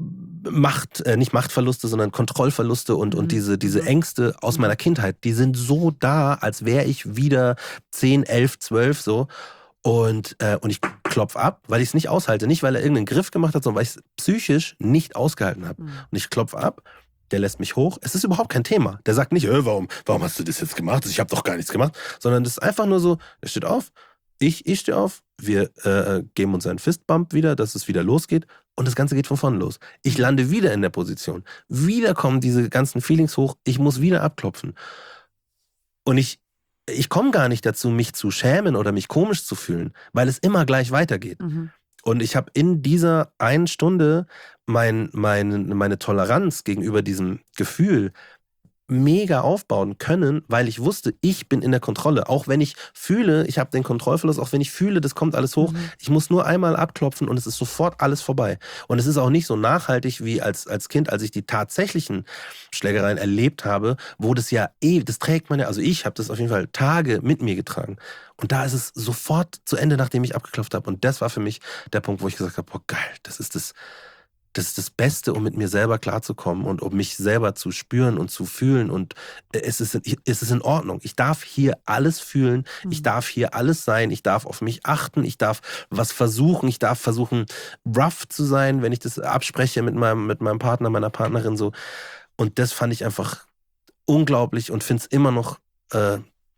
Macht, äh, nicht Machtverluste, sondern Kontrollverluste und, und diese, diese Ängste aus meiner Kindheit, die sind so da, als wäre ich wieder zehn, elf, zwölf so. Und, äh, und ich klopf ab, weil ich es nicht aushalte. Nicht, weil er irgendeinen Griff gemacht hat, sondern weil ich es psychisch nicht ausgehalten habe. Mhm. Und ich klopf ab, der lässt mich hoch. Es ist überhaupt kein Thema. Der sagt nicht, äh, warum, warum hast du das jetzt gemacht? Ich habe doch gar nichts gemacht. Sondern das ist einfach nur so, er steht auf, ich, ich stehe auf, wir äh, geben uns einen Fistbump wieder, dass es wieder losgeht. Und das Ganze geht von vorne los. Ich lande wieder in der Position. Wieder kommen diese ganzen Feelings hoch. Ich muss wieder abklopfen. Und ich Ich komme gar nicht dazu, mich zu schämen oder mich komisch zu fühlen, weil es immer gleich weitergeht. Mhm. Und ich habe in dieser einen Stunde mein, mein, meine Toleranz gegenüber diesem Gefühl mega aufbauen können, weil ich wusste, ich bin in der Kontrolle. Auch wenn ich fühle, ich habe den Kontrollverlust, auch wenn ich fühle, das kommt alles hoch. Mhm. Ich muss nur einmal abklopfen und es ist sofort alles vorbei. Und es ist auch nicht so nachhaltig wie als, als Kind, als ich die tatsächlichen Schlägereien erlebt habe, wo das ja eh, das trägt man ja, also ich habe das auf jeden Fall Tage mit mir getragen. Und da ist es sofort zu Ende, nachdem ich abgeklopft habe. Und das war für mich der Punkt, wo ich gesagt habe, boah geil, das ist das Das ist das Beste, um mit mir selber klarzukommen und um mich selber zu spüren und zu fühlen. Und es ist, es ist in Ordnung. Ich darf hier alles fühlen. Mhm. Ich darf hier alles sein. Ich darf auf mich achten. Ich darf was versuchen. Ich darf versuchen, rough zu sein, wenn ich das abspreche mit meinem, mit meinem Partner, meiner Partnerin. So. Und das fand ich einfach unglaublich und finde es immer noch äh,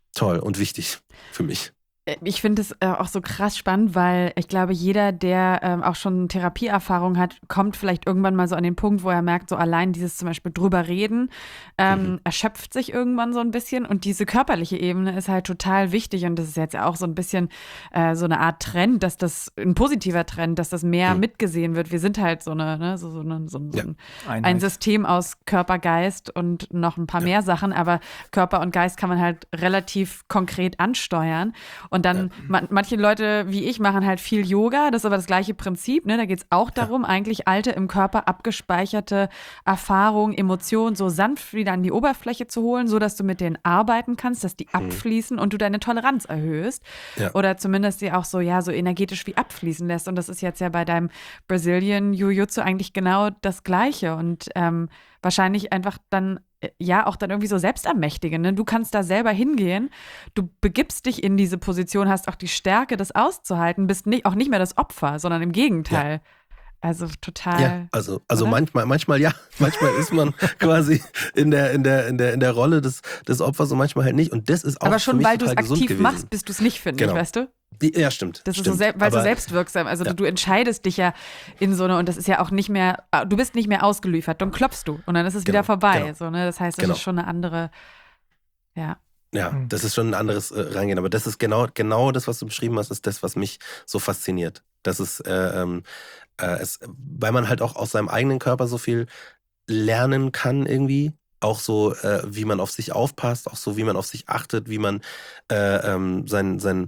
toll und wichtig für mich. Ich finde es äh, auch so krass spannend, weil ich glaube, jeder, der ähm, auch schon Therapieerfahrung hat, kommt vielleicht irgendwann mal so an den Punkt, wo er merkt, so allein dieses zum Beispiel drüber reden, ähm, mhm. erschöpft sich irgendwann so ein bisschen und diese körperliche Ebene ist halt total wichtig und das ist jetzt ja auch so ein bisschen äh, so eine Art Trend, dass das, ein positiver Trend, dass das mehr mhm. mitgesehen wird. Wir sind halt so eine, ne, so, so, eine, so, so ja. ein, ein System aus Körper, Geist und noch ein paar ja. mehr Sachen, aber Körper und Geist kann man halt relativ konkret ansteuern. Und dann, ja. man, manche Leute wie ich machen halt viel Yoga, das ist aber das gleiche Prinzip, ne? Da geht es auch darum, ja. eigentlich alte im Körper abgespeicherte Erfahrungen, Emotionen so sanft wieder an die Oberfläche zu holen, sodass du mit denen arbeiten kannst, dass die mhm. abfließen und du deine Toleranz erhöhst. Ja. Oder zumindest die auch so, ja, so energetisch wie abfließen lässt. Und das ist jetzt ja bei deinem Brazilian Jiu-Jitsu eigentlich genau das Gleiche. Und ähm, wahrscheinlich einfach dann ja auch dann irgendwie so selbstermächtigen. Ne? Du kannst da selber hingehen, du begibst dich in diese Position, hast auch die Stärke, das auszuhalten, bist nicht, auch nicht mehr das Opfer, sondern im Gegenteil. Ja. Also total. Ja, also, also manchmal, manchmal ja, manchmal ist man quasi in der, in der, in der, in der Rolle des, des Opfers und manchmal halt nicht. Und das ist auch aber schon, für mich weil du es total aktiv gewesen. machst, bis du es nicht findest, genau. weißt du? Die, ja, stimmt. Das ist stimmt. so, weil aber, so selbstwirksam, also ja. du, du entscheidest dich ja in so eine, und das ist ja auch nicht mehr, du bist nicht mehr ausgeliefert, dann klopfst du und dann ist es genau, wieder vorbei. Genau. So, ne? Das heißt, das genau. ist schon eine andere, ja. Ja, das ist schon ein anderes äh, Reingehen, aber das ist genau, genau das, was du beschrieben hast, ist das, was mich so fasziniert. Das ist, äh, ähm, äh, es, weil man halt auch aus seinem eigenen Körper so viel lernen kann irgendwie. Auch so, äh, wie man auf sich aufpasst, auch so, wie man auf sich achtet, wie man äh, ähm, sein, sein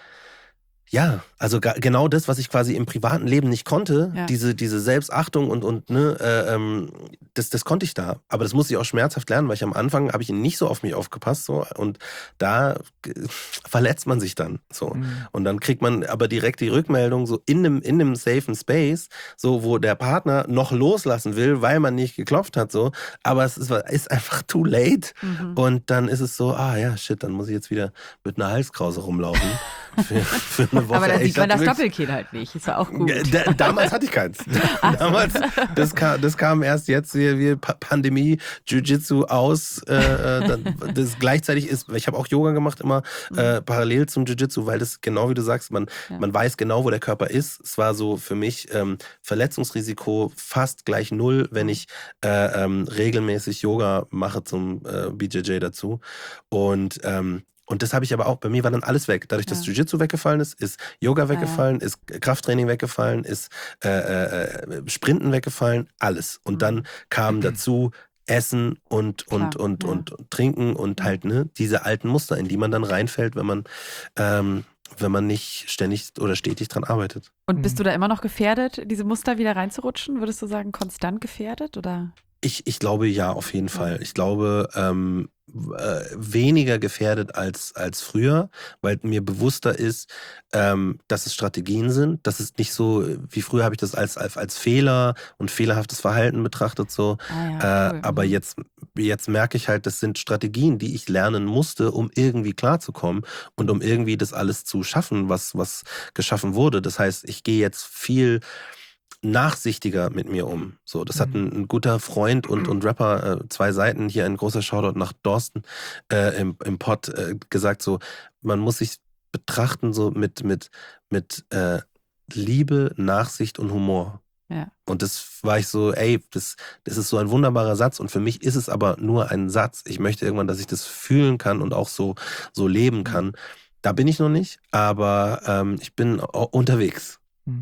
ja, also ga, genau das, was ich quasi im privaten Leben nicht konnte, ja. diese, diese Selbstachtung und, und ne, äh, ähm, das, das konnte ich da. Aber das musste ich auch schmerzhaft lernen, weil ich am Anfang habe ich nicht so auf mich aufgepasst so und da äh, verletzt man sich dann so. Mhm. Und dann kriegt man aber direkt die Rückmeldung so in einem, in einem safen Space, so wo der Partner noch loslassen will, weil man nicht geklopft hat so, aber es ist, ist einfach too late mhm. und dann ist es so, ah ja, shit, dann muss ich jetzt wieder mit einer Halskrause rumlaufen für, für eine Woche. Aber da sieht man das wirklich, Doppelkinn halt nicht. Ist ja auch gut. Da, damals hatte ich keins. Damals, das kam, das kam erst jetzt wie, wie Pandemie, Jiu-Jitsu aus. Äh, das gleichzeitig ist, ich habe auch Yoga gemacht immer äh, parallel zum Jiu-Jitsu, weil das genau wie du sagst, man, ja. man weiß genau, wo der Körper ist. Es war so für mich ähm, Verletzungsrisiko fast gleich null, wenn ich äh, ähm, regelmäßig Yoga mache zum äh, B J J dazu. Und ähm, Und das habe ich aber auch, bei mir war dann alles weg. Dadurch, dass ja. Jiu-Jitsu weggefallen ist, ist Yoga weggefallen, ja. ist Krafttraining weggefallen, ist äh, äh, Sprinten weggefallen, alles. Und dann kam dazu Essen und, und, Klar, und, ja. und, und Trinken und halt ne diese alten Muster, in die man dann reinfällt, wenn man, ähm, wenn man nicht ständig oder stetig dran arbeitet. Und bist du da immer noch gefährdet, diese Muster wieder reinzurutschen? Würdest du sagen, konstant gefährdet oder? Ich, ich glaube ja, auf jeden Fall. Ich glaube, ähm, äh, weniger gefährdet als, als früher, weil mir bewusster ist, ähm, dass es Strategien sind. Das ist nicht so, wie früher habe ich das als, als, als Fehler und fehlerhaftes Verhalten betrachtet. So. Ah ja, cool. äh, aber jetzt, jetzt merke ich halt, das sind Strategien, die ich lernen musste, um irgendwie klarzukommen und um irgendwie das alles zu schaffen, was, was geschaffen wurde. Das heißt, ich gehe jetzt viel nachsichtiger mit mir um. So, das hat ein, ein guter Freund und, und Rapper, äh, zwei Seiten, hier ein großer Shoutout nach Dorsten äh, im, im Pod äh, gesagt, so, man muss sich betrachten so mit, mit, mit äh, Liebe, Nachsicht und Humor. Ja. Und das war ich so, ey, das, das ist so ein wunderbarer Satz und für mich ist es aber nur ein Satz. Ich möchte irgendwann, dass ich das fühlen kann und auch so, so leben kann. Da bin ich noch nicht, aber ähm, ich bin unterwegs. Mhm.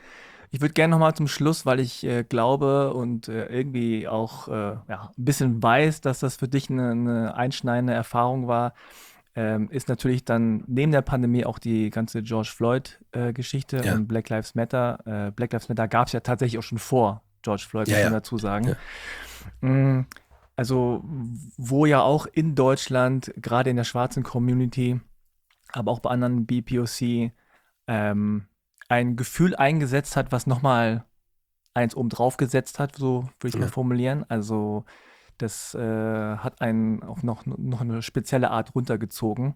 Ich würde gerne nochmal zum Schluss, weil ich äh, glaube und äh, irgendwie auch äh, ja, ein bisschen weiß, dass das für dich eine, eine einschneidende Erfahrung war, ähm, ist natürlich dann neben der Pandemie auch die ganze George Floyd-Geschichte äh, ja. und Black Lives Matter. Äh, Black Lives Matter gab es ja tatsächlich auch schon vor George Floyd, muss ja, man ja. dazu sagen. Ja. Mhm. Also wo ja auch in Deutschland, gerade in der schwarzen Community, aber auch bei anderen B P O C, ähm, ein Gefühl eingesetzt hat, was nochmal eins oben drauf gesetzt hat, so würde ich es ja. mal formulieren. Also das äh, hat einen auch noch, noch eine spezielle Art runtergezogen.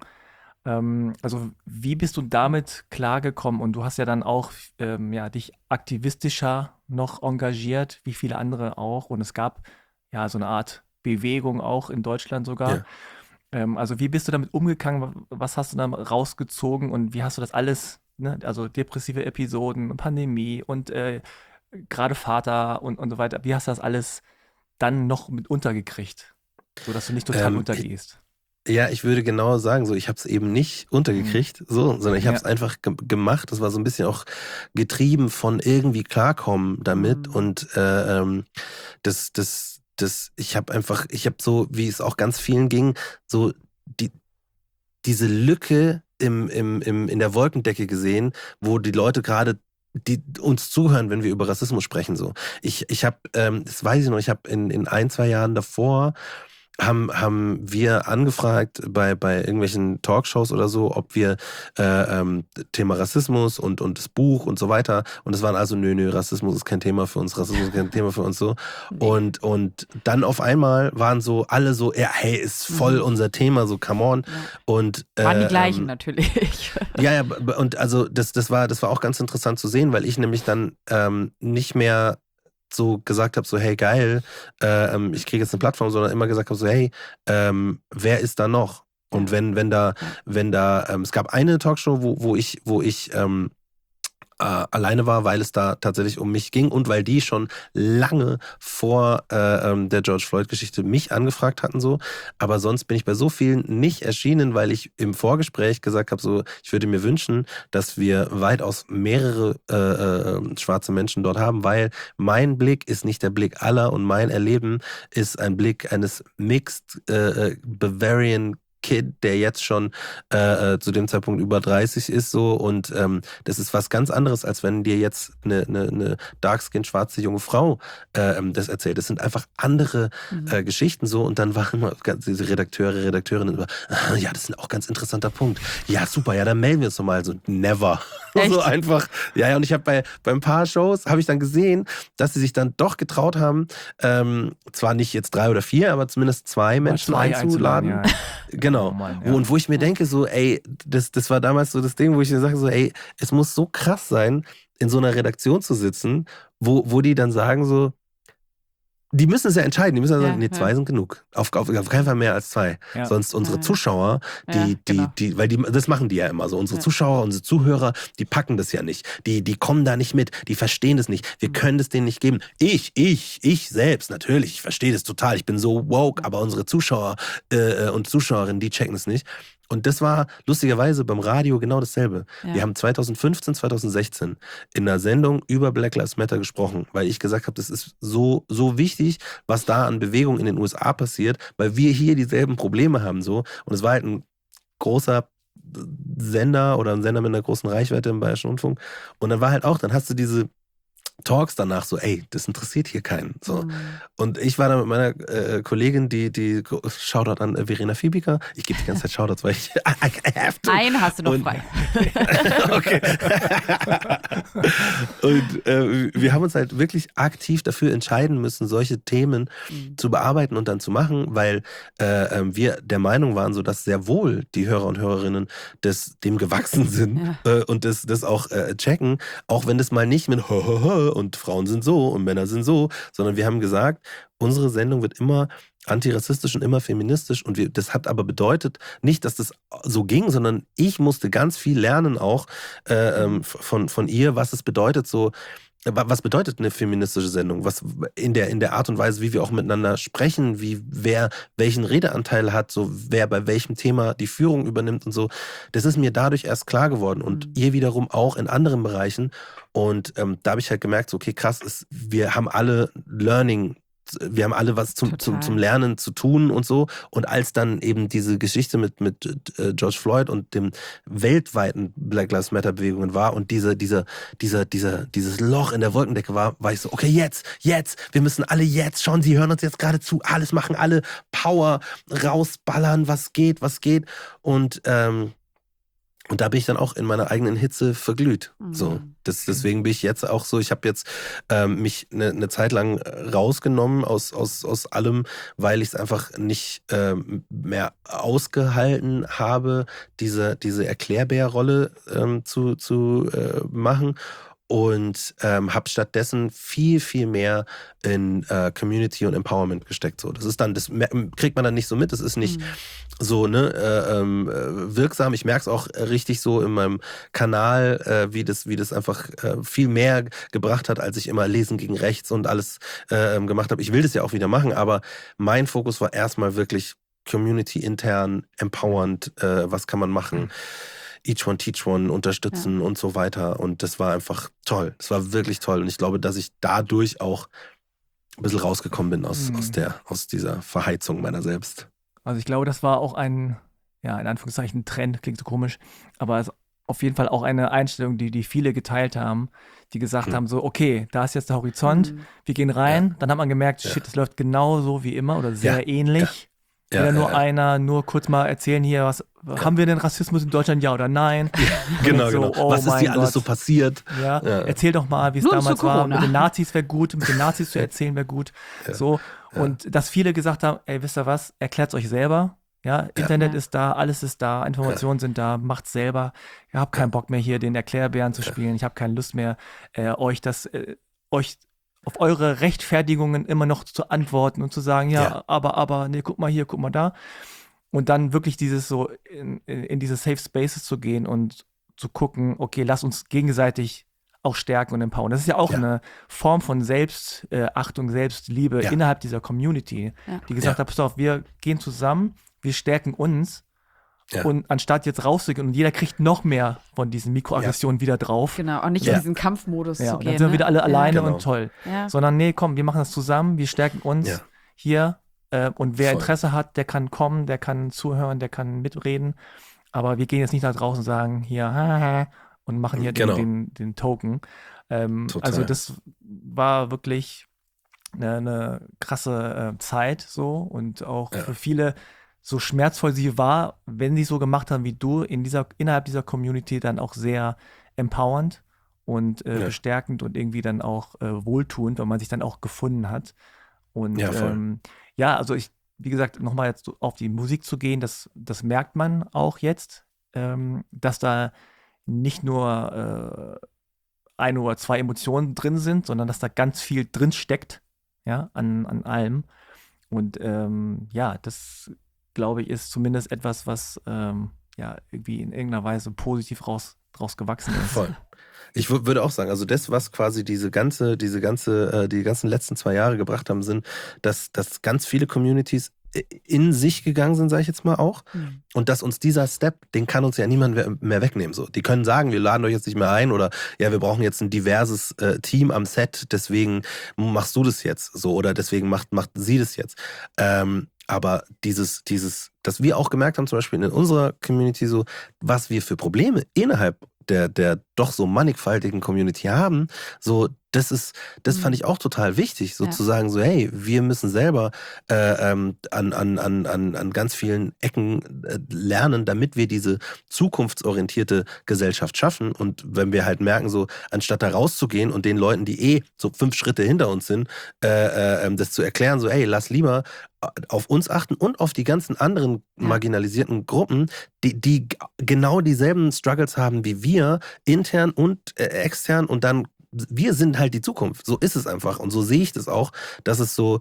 Ähm, also wie bist du damit klargekommen? Und du hast ja dann auch ähm, ja, dich aktivistischer noch engagiert, wie viele andere auch. Und es gab ja so eine Art Bewegung auch in Deutschland sogar. Ähm, also wie bist du damit umgegangen? Was hast du da rausgezogen und wie hast du das alles, ne? Also depressive Episoden, Pandemie und äh, gerade Vater und, und so weiter. Wie hast du das alles dann noch mit untergekriegt, sodass du nicht total Ähm, untergehst? Ja, ich würde genau sagen, so ich habe es eben nicht untergekriegt, Mhm. so, sondern ich habe es Ja. einfach ge- gemacht. Das war so ein bisschen auch getrieben von irgendwie klarkommen damit Mhm. und äh, ähm, das, das, das, ich habe einfach, ich habe so, wie es auch ganz vielen ging, so die diese Lücke im, im, im, in der Wolkendecke gesehen, wo die Leute gerade die uns zuhören, wenn wir über Rassismus sprechen. So, ich, ich habe, ähm, das weiß ich noch, ich habe in, in ein, zwei Jahren davor haben, haben wir angefragt bei, bei irgendwelchen Talkshows oder so, ob wir äh, ähm, Thema Rassismus und, und das Buch und so weiter. Und es waren also, nö, nö, Rassismus ist kein Thema für uns, Rassismus ist kein Thema für uns so. Nee. Und, und dann auf einmal waren so alle so, ja, hey, ist voll Mhm. unser Thema, so come on. Ja. Und, äh, Waren die gleichen ähm, natürlich. ja, ja, b- b- und also das, das war, das war auch ganz interessant zu sehen, weil ich nämlich dann ähm, nicht mehr so gesagt habe, so hey geil, äh, ähm, ich kriege jetzt eine Plattform, sondern immer gesagt habe, so hey, ähm, wer ist da noch? Und Ja. wenn, wenn da, Ja. wenn da, ähm, es gab eine Talkshow, wo, wo ich, wo ich ähm, äh, alleine war, weil es da tatsächlich um mich ging und weil die schon lange vor äh, ähm, der George Floyd-Geschichte mich angefragt hatten so. Aber sonst bin ich bei so vielen nicht erschienen, weil ich im Vorgespräch gesagt habe, so ich würde mir wünschen, dass wir weitaus mehrere äh, äh, schwarze Menschen dort haben, weil mein Blick ist nicht der Blick aller und mein Erleben ist ein Blick eines Mixed äh, Bavarian Kid, der jetzt schon äh, zu dem Zeitpunkt über dreißig ist so und ähm, das ist was ganz anderes, als wenn dir jetzt eine, eine, eine dark-skinned schwarze junge Frau äh, das erzählt. Das sind einfach andere Mhm. äh, Geschichten so und dann waren immer ganz, diese Redakteure, Redakteurinnen über, ah, ja, das ist auch ein ganz interessanter Punkt. Ja, super, ja, dann melden wir uns nochmal. So, never. Echt? So einfach. Ja, ja, und ich habe bei, bei ein paar Shows, habe ich dann gesehen, dass sie sich dann doch getraut haben, ähm, zwar nicht jetzt drei oder vier, aber zumindest zwei Mal Menschen zwei einzuladen. einzuladen, ja. Genau. Oh Mann, Wo, ja. und wo ich mir denke, so, ey, das, das war damals so das Ding, wo ich mir sage, so, ey, es muss so krass sein, in so einer Redaktion zu sitzen, wo, wo die dann sagen, so, die müssen es ja entscheiden, die müssen ja Ja, sagen, nee, ja. zwei sind genug. Auf, auf, auf keinen Fall mehr als zwei. Ja. Sonst unsere Ja, ja. Zuschauer, die, Ja, die, genau. die, weil die, das machen die ja immer so. Unsere Ja. Zuschauer, unsere Zuhörer, die packen das ja nicht. Die, die kommen da nicht mit, die verstehen das nicht. Wir Mhm. können das denen nicht geben. Ich, ich, ich selbst, natürlich, ich verstehe das total. Ich bin so woke, aber unsere Zuschauer äh, und Zuschauerinnen, die checken es nicht. Und das war lustigerweise beim Radio genau dasselbe. Ja. Wir haben zwanzig fünfzehn, zwanzig sechzehn in einer Sendung über Black Lives Matter gesprochen, weil ich gesagt habe, das ist so, so wichtig, was da an Bewegung in den U S A passiert, weil wir hier dieselben Probleme haben so. Und es war halt ein großer Sender oder ein Sender mit einer großen Reichweite im Bayerischen Rundfunk. Und dann war halt auch, dann hast du diese Talks danach so, ey, das interessiert hier keinen. So. Mhm. Und ich war da mit meiner äh, Kollegin, die, die Shoutout an äh, Verena Fiebiger. Ich gebe die ganze Zeit Shoutouts, weil ich I, I have to. Einen hast du noch Und- frei. Okay. Und äh, wir haben uns halt wirklich aktiv dafür entscheiden müssen, solche Themen Mhm. zu bearbeiten und dann zu machen, weil äh, ähm, wir der Meinung waren, so dass sehr wohl die Hörer und Hörerinnen des, dem gewachsen sind Ja. äh, und das, das auch äh, checken, auch wenn das mal nicht mit hö, hö, hö und Frauen sind so und Männer sind so, sondern wir haben gesagt, unsere Sendung wird immer antirassistisch und immer feministisch und wir, das hat aber bedeutet nicht, dass das so ging, sondern ich musste ganz viel lernen auch äh, ähm, von, von ihr, was es bedeutet so, was bedeutet eine feministische Sendung? Was in der, in der Art und Weise, wie wir auch miteinander sprechen, wie wer welchen Redeanteil hat, so wer bei welchem Thema die Führung übernimmt und so. Das ist mir dadurch erst klar geworden und Mhm. ihr wiederum auch in anderen Bereichen. Und ähm, da habe ich halt gemerkt, so, okay, krass, ist, wir haben alle Learning. Wir haben alle was zum, zum, Total. zum Lernen zu tun und so. Und als dann eben diese Geschichte mit, mit äh, George Floyd und dem weltweiten Black Lives Matter Bewegungen war und diese, diese, dieser, dieser, dieses Loch in der Wolkendecke war, war ich so, okay, jetzt, jetzt, wir müssen alle jetzt schauen, sie hören uns jetzt gerade zu, alles machen, alle Power rausballern, was geht, was geht. Und, ähm, und da bin ich dann auch in meiner eigenen Hitze verglüht. Mhm. So, das, deswegen bin ich jetzt auch so, ich habe jetzt ähm, mich eine ne Zeit lang rausgenommen aus, aus, aus allem, weil ich es einfach nicht ähm, mehr ausgehalten habe, diese, diese Erklärbärrolle ähm, zu, zu äh, machen. und ähm, habe stattdessen viel, viel mehr in äh, Community und Empowerment gesteckt. So, das ist dann, das kriegt man dann nicht so mit. Das ist nicht mhm. so ne äh, ähm, wirksam. Ich merke es auch richtig so in meinem Kanal, äh, wie das, wie das einfach äh, viel mehr gebracht hat, als ich immer Lesen gegen Rechts und alles äh, gemacht habe. Ich will das ja auch wieder machen, aber mein Fokus war erstmal wirklich Community intern, empowernd. Äh, was kann man machen? Mhm. Each One Teach One unterstützen ja. und so weiter. Und das war einfach toll. Das war wirklich toll. Und ich glaube, dass ich dadurch auch ein bisschen rausgekommen bin aus, mhm. aus, der, aus dieser Verheizung meiner selbst. Also ich glaube, das war auch ein, ja, in Anführungszeichen Trend, klingt so komisch, aber es ist auf jeden Fall auch eine Einstellung, die, die viele geteilt haben, die gesagt mhm. haben, so, okay, da ist jetzt der Horizont, mhm. wir gehen rein. Ja. Dann hat man gemerkt, shit, es ja. läuft genauso wie immer oder sehr ja. ähnlich. Ja. Ja, nur ja, ja. einer, nur kurz mal erzählen hier, was ja. haben wir denn Rassismus in Deutschland, ja oder nein? genau, so, genau. Oh was ist hier Gott. alles so passiert? Ja. Ja. Erzähl doch mal, wie es damals war. Mit den Nazis wäre gut, mit den Nazis zu erzählen wäre gut. Ja. So. Und ja. dass viele gesagt haben, ey, wisst ihr was, erklärt es euch selber. Ja, Internet ja. ist da, alles ist da, Informationen ja. sind da, macht's selber. Ich habe keinen Bock mehr hier, den Erklärbären zu spielen. Ich habe keine Lust mehr, äh, euch das, äh, euch auf eure Rechtfertigungen immer noch zu antworten und zu sagen, ja, ja, aber, aber, nee, guck mal hier, guck mal da. Und dann wirklich dieses so in, in, in diese Safe Spaces zu gehen und zu gucken, okay, lass uns gegenseitig auch stärken und empowern. Das ist ja auch ja. eine Form von Selbstachtung, Selbstliebe ja. innerhalb dieser Community, ja. die gesagt ja. hat, pass auf, wir gehen zusammen, wir stärken uns. Ja. Und anstatt jetzt rauszugehen und jeder kriegt noch mehr von diesen Mikroaggressionen ja. wieder drauf. Genau, auch nicht ja. in diesen Kampfmodus ja, zu und gehen. Dann sind wir wieder alle ja. alleine genau. und toll. Ja. Sondern nee, komm, wir machen das zusammen, wir stärken uns ja. hier. Äh, und wer Voll. Interesse hat, der kann kommen, der kann zuhören, der kann mitreden. Aber wir gehen jetzt nicht nach draußen und sagen, hier, haha, und machen hier genau. den, den, den Token. Ähm, also das war wirklich eine, eine krasse äh, Zeit so und auch ja. für viele so schmerzvoll sie war, wenn sie so gemacht haben wie du, in dieser, innerhalb dieser Community dann auch sehr empowernd und äh, ja. bestärkend und irgendwie dann auch äh, wohltuend, weil man sich dann auch gefunden hat. Und ja, ähm, ja also ich, wie gesagt, nochmal jetzt auf die Musik zu gehen, das, das merkt man auch jetzt, ähm, dass da nicht nur äh, ein oder zwei Emotionen drin sind, sondern dass da ganz viel drin steckt, ja, an, an allem. Und ähm, ja, das glaube ich, ist zumindest etwas, was ähm, ja irgendwie in irgendeiner Weise positiv raus, draus gewachsen ist. Voll. Ich w- würde auch sagen, also das, was quasi diese ganze, diese ganze, äh, die ganzen letzten zwei Jahre gebracht haben, sind, dass, dass ganz viele Communities in sich gegangen sind, sage ich jetzt mal auch. Mhm. Und dass uns dieser Step, den kann uns ja niemand mehr wegnehmen. So, die können sagen, wir laden euch jetzt nicht mehr ein oder ja, wir brauchen jetzt ein diverses äh, Team am Set, deswegen machst du das jetzt so oder deswegen macht, macht sie das jetzt. Ähm, aber dieses, dieses, dass wir auch gemerkt haben, zum Beispiel in unserer Community so, was wir für Probleme innerhalb der, der doch so mannigfaltigen Community haben, so, das ist, das mhm. fand ich auch total wichtig, so ja. zu sagen, so, hey, wir müssen selber äh, ähm, an, an, an, an ganz vielen Ecken äh, lernen, damit wir diese zukunftsorientierte Gesellschaft schaffen. Und wenn wir halt merken, so, anstatt da rauszugehen und den Leuten, die eh so fünf Schritte hinter uns sind, äh, äh, das zu erklären, so, hey, lass lieber auf uns achten und auf die ganzen anderen ja. marginalisierten Gruppen, die, die genau dieselben Struggles haben wie wir, intern und äh, extern und dann wir sind halt die Zukunft. So ist es einfach. Und so sehe ich das auch, dass es so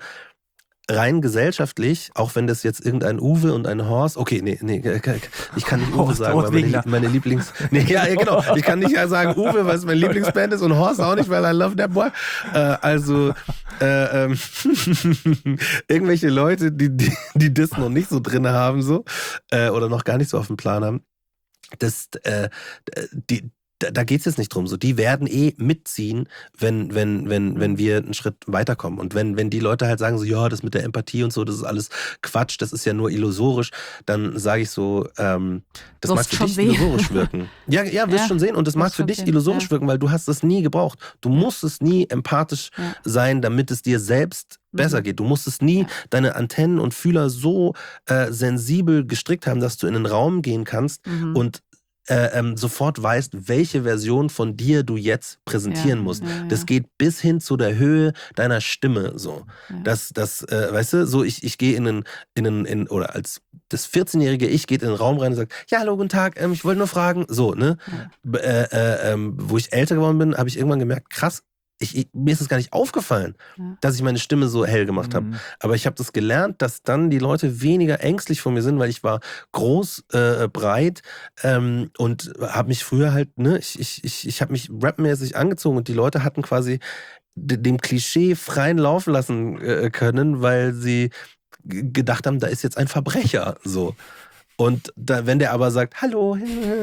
rein gesellschaftlich, auch wenn das jetzt irgendein Uwe und ein Horst, okay, nee, nee, ich kann nicht Uwe Horst, sagen, weil meine, meine Lieblings... Nee, ja, ja, genau. Ich kann nicht sagen Uwe, weil es meine Lieblingsband ist und Horst auch nicht, weil I love that boy. Äh, also, äh, ähm, irgendwelche Leute, die, die, die das noch nicht so drin haben, so, äh, oder noch gar nicht so auf dem Plan haben, das, äh, die, da geht es jetzt nicht drum. So, die werden eh mitziehen, wenn, wenn, wenn, wenn wir einen Schritt weiterkommen. Und wenn, wenn die Leute halt sagen, so, ja, das mit der Empathie und so, das ist alles Quatsch, das ist ja nur illusorisch, dann sage ich so, ähm, das mag für dich sehen. illusorisch wirken. Ja, ja, wirst ja, schon sehen. Und das mag für dich sehen. illusorisch ja. wirken, weil du hast es nie gebraucht. Du musstest nie empathisch ja. sein, damit es dir selbst besser geht. Du musstest nie ja. deine Antennen und Fühler so äh, sensibel gestrickt haben, dass du in den Raum gehen kannst mhm. und äh, ähm, sofort weißt, welche Version von dir du jetzt präsentieren Ja, musst. ja, ja. Das geht bis hin zu der Höhe deiner Stimme. So. Ja. Das, das, äh, weißt du, so ich, ich gehe in einen, in einen, in, oder als das vierzehnjährige Ich geht in den Raum rein und sagt, ja, hallo, guten Tag, ähm, ich wollte nur fragen, so, ne? Ja. Äh, äh, ähm, wo ich älter geworden bin, habe ich irgendwann gemerkt, krass, Ich, ich, mir ist es gar nicht aufgefallen, Ja. dass ich meine Stimme so hell gemacht habe. Mhm. Aber ich habe das gelernt, dass dann die Leute weniger ängstlich vor mir sind, weil ich war groß, äh, breit ähm, und habe mich früher halt, ne, ich, ich, ich, ich habe mich rapmäßig angezogen und die Leute hatten quasi d- dem Klischee freien Lauf lassen äh, können, weil sie g- gedacht haben, da ist jetzt ein Verbrecher, so. Und da, wenn der aber sagt, hallo,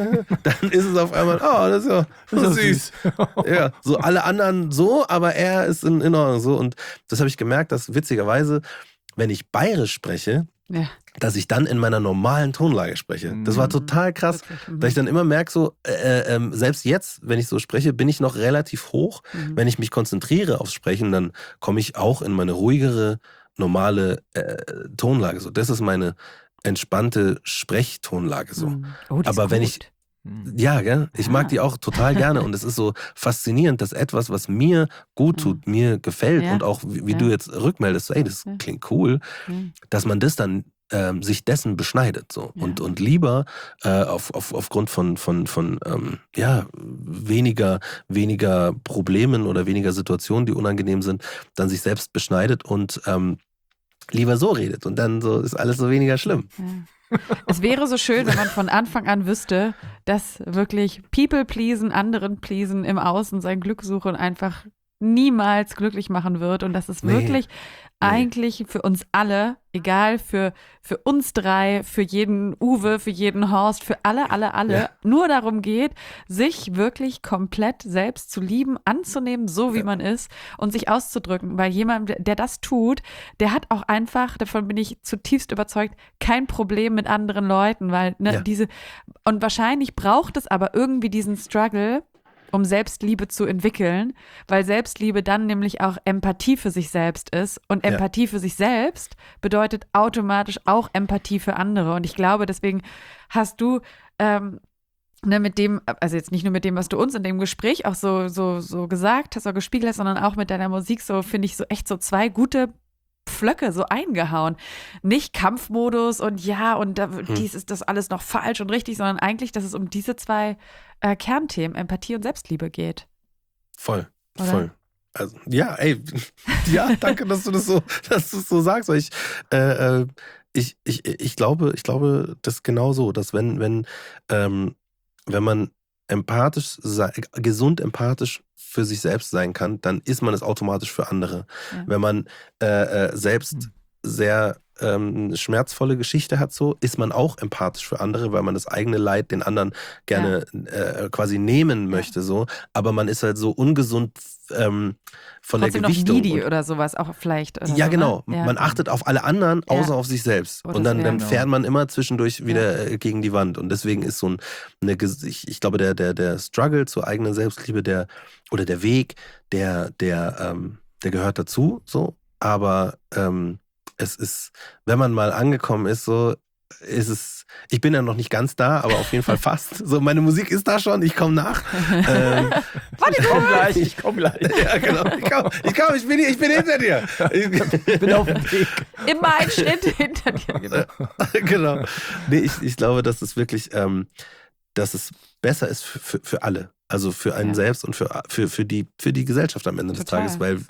dann ist es auf einmal, oh, das ist ja, das ist süß. Ja, so alle anderen so, aber er ist in, in Ordnung so. Und das habe ich gemerkt, dass witzigerweise, wenn ich bayerisch spreche, Ja. dass ich dann in meiner normalen Tonlage spreche. Das war Mhm. total krass, Wirklich, mhm. weil ich dann immer merke, so, äh, äh, selbst jetzt, wenn ich so spreche, bin ich noch relativ hoch. Mhm. Wenn ich mich konzentriere aufs Sprechen, dann komme ich auch in meine ruhigere, normale äh, Tonlage. So, das ist meine entspannte Sprechtonlage so. Mhm. Oh, die ist Aber wenn gut. ich Ja, gell? Ich Ja. mag die auch total gerne und es ist so faszinierend, dass etwas, was mir gut tut, mir gefällt Ja. und auch wie, wie Ja. du jetzt rückmeldest, so, ey, das Ja. klingt cool, Ja. dass man das dann ähm, sich dessen beschneidet so Ja. und, und lieber äh, auf, auf, aufgrund von, von, von ähm, ja, weniger, weniger Problemen oder weniger Situationen, die unangenehm sind, dann sich selbst beschneidet und ähm, lieber so redet und dann so ist alles so weniger schlimm. Ja. Es wäre so schön, wenn man von Anfang an wüsste, dass wirklich People pleasen, anderen pleasen, im Außen sein Glück suchen einfach niemals glücklich machen wird und dass es Nee. wirklich eigentlich für uns alle, egal für, für uns drei, für jeden Uwe, für jeden Horst, für alle, alle, alle, Ja. nur darum geht, sich wirklich komplett selbst zu lieben, anzunehmen, so wie man ist und sich auszudrücken, weil jemand, der das tut, der hat auch einfach, davon bin ich zutiefst überzeugt, kein Problem mit anderen Leuten, weil ne, Ja. diese, und wahrscheinlich braucht es aber irgendwie diesen Struggle, um Selbstliebe zu entwickeln, weil Selbstliebe dann nämlich auch Empathie für sich selbst ist und Ja. Empathie für sich selbst bedeutet automatisch auch Empathie für andere und ich glaube, deswegen hast du ähm, ne, mit dem, also jetzt nicht nur mit dem, was du uns in dem Gespräch auch so, so, so gesagt hast oder gespiegelt hast, sondern auch mit deiner Musik so, finde ich, so echt so zwei gute Pflöcke so eingehauen. Nicht Kampfmodus und ja, und da, Hm. dies ist das alles noch falsch und richtig, sondern eigentlich, dass es um diese zwei äh, Kernthemen, Empathie und Selbstliebe geht. Voll, Oder? voll. Also, ja, ey, ja, danke, dass du das so, dass du es so sagst. Weil ich, äh, äh, ich, ich, ich glaube, ich glaube, das ist genau so, dass wenn, wenn, ähm, wenn man empathisch, sei, gesund empathisch für sich selbst sein kann, dann ist man es automatisch für andere. Ja. Wenn man äh, äh, selbst Hm. sehr ähm, schmerzvolle Geschichte hat, so ist man auch empathisch für andere, weil man das eigene Leid den anderen gerne äh, quasi nehmen möchte, so. Aber man ist halt so ungesund ähm, von Trotzdem der noch Gewichtung. needy Und- oder sowas auch vielleicht. Oder ja, so, genau. Ne? Ja. Man achtet auf alle anderen, außer Ja. auf sich selbst. Oder und dann, so, dann ja. fährt man immer zwischendurch wieder äh, gegen die Wand. Und deswegen ist so ein, eine, ges- ich, ich glaube, der, der, der Struggle zur eigenen Selbstliebe, der, oder der Weg, der, der, ähm, der gehört dazu, so. Aber ähm, es ist, wenn man mal angekommen ist, so, ist es, ich bin ja noch nicht ganz da, aber auf jeden Fall fast. So, meine Musik ist da schon, ich komme nach. ähm, Ich komm gleich, ich komm gleich. ja, genau. Ich komm, ich, komm, ich, bin, hier- ich bin hinter dir. Ich, Ich bin auf dem Weg. Immer ein Schritt hinter dir. Genau. genau. Nee, ich, ich glaube, dass es wirklich, ähm, dass es besser ist für, für, für alle. Also für einen Ja. selbst und für, für, für, die, für die Gesellschaft am Ende des Total. Tages, weil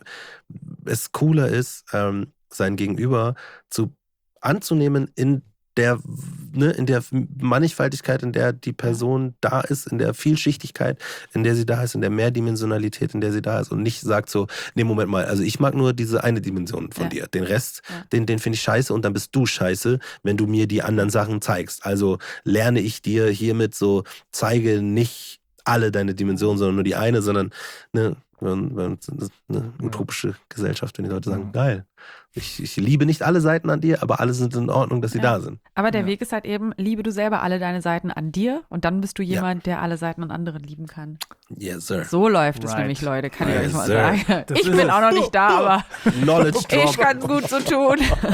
es cooler ist, ähm, sein Gegenüber zu anzunehmen in der, ne, in der Mannigfaltigkeit, in der die Person da ist, in der Vielschichtigkeit, in der sie da ist, in der Mehrdimensionalität, in der sie da ist und nicht sagt so, nee, Moment mal, also ich mag nur diese eine Dimension von Ja. dir. Den Rest, Ja. den, den finde ich scheiße und dann bist du scheiße, wenn du mir die anderen Sachen zeigst. Also lerne ich dir hiermit so, zeige nicht alle deine Dimensionen, sondern nur die eine, sondern ne, wenn, wenn, das ist eine utopische Gesellschaft, wenn die Leute sagen, geil, ich, ich liebe nicht alle Seiten an dir, aber alle sind in Ordnung, dass sie Ja. da sind. Aber der Ja. Weg ist halt eben, liebe du selber alle deine Seiten an dir und dann bist du Ja. jemand, der alle Seiten an anderen lieben kann. Yes, sir. So läuft es Right. nämlich, Leute, kann ich Yes, euch mal sir. sagen. Das Ich ist bin es. auch noch nicht da, aber Knowledge drop. ich kann es gut so tun.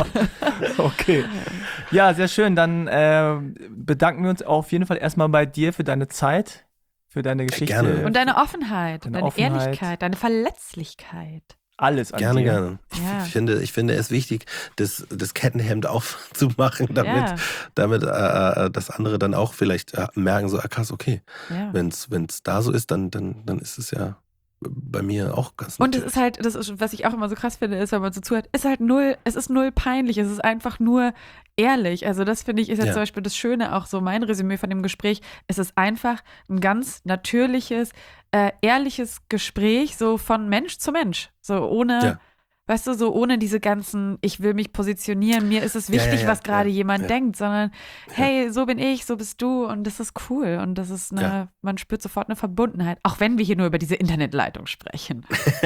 Okay. Ja, sehr schön. Dann äh, bedanken wir uns auf jeden Fall erstmal bei dir für deine Zeit, für deine Geschichte. gerne. Und deine Offenheit, Deine deine Offenheit. Ehrlichkeit, deine Verletzlichkeit. Alles an Gerne, dir. gerne. Ja. Ich finde, ich finde es wichtig, das, das Kettenhemd aufzumachen, damit, Ja. damit äh, das andere dann auch vielleicht äh, merken, so, ah, krass, okay, Ja. wenn es da so ist, dann, dann, dann ist es ja bei mir auch ganz Und es natürlich. ist halt, das ist, was ich auch immer so krass finde, ist, wenn man so zuhört, ist halt null, es ist null peinlich, es ist einfach nur ehrlich. Also das finde ich, ist jetzt Ja. zum Beispiel das Schöne, auch so mein Resümee von dem Gespräch, es ist einfach ein ganz natürliches, äh, ehrliches Gespräch, so von Mensch zu Mensch, so ohne, Ja. weißt du, so ohne diese ganzen, ich will mich positionieren, mir ist es Ja, wichtig, ja, ja, was gerade ja, jemand ja. denkt, sondern hey, so bin ich, so bist du und das ist cool und das ist eine, Ja. man spürt sofort eine Verbundenheit, auch wenn wir hier nur über diese Internetleitung sprechen.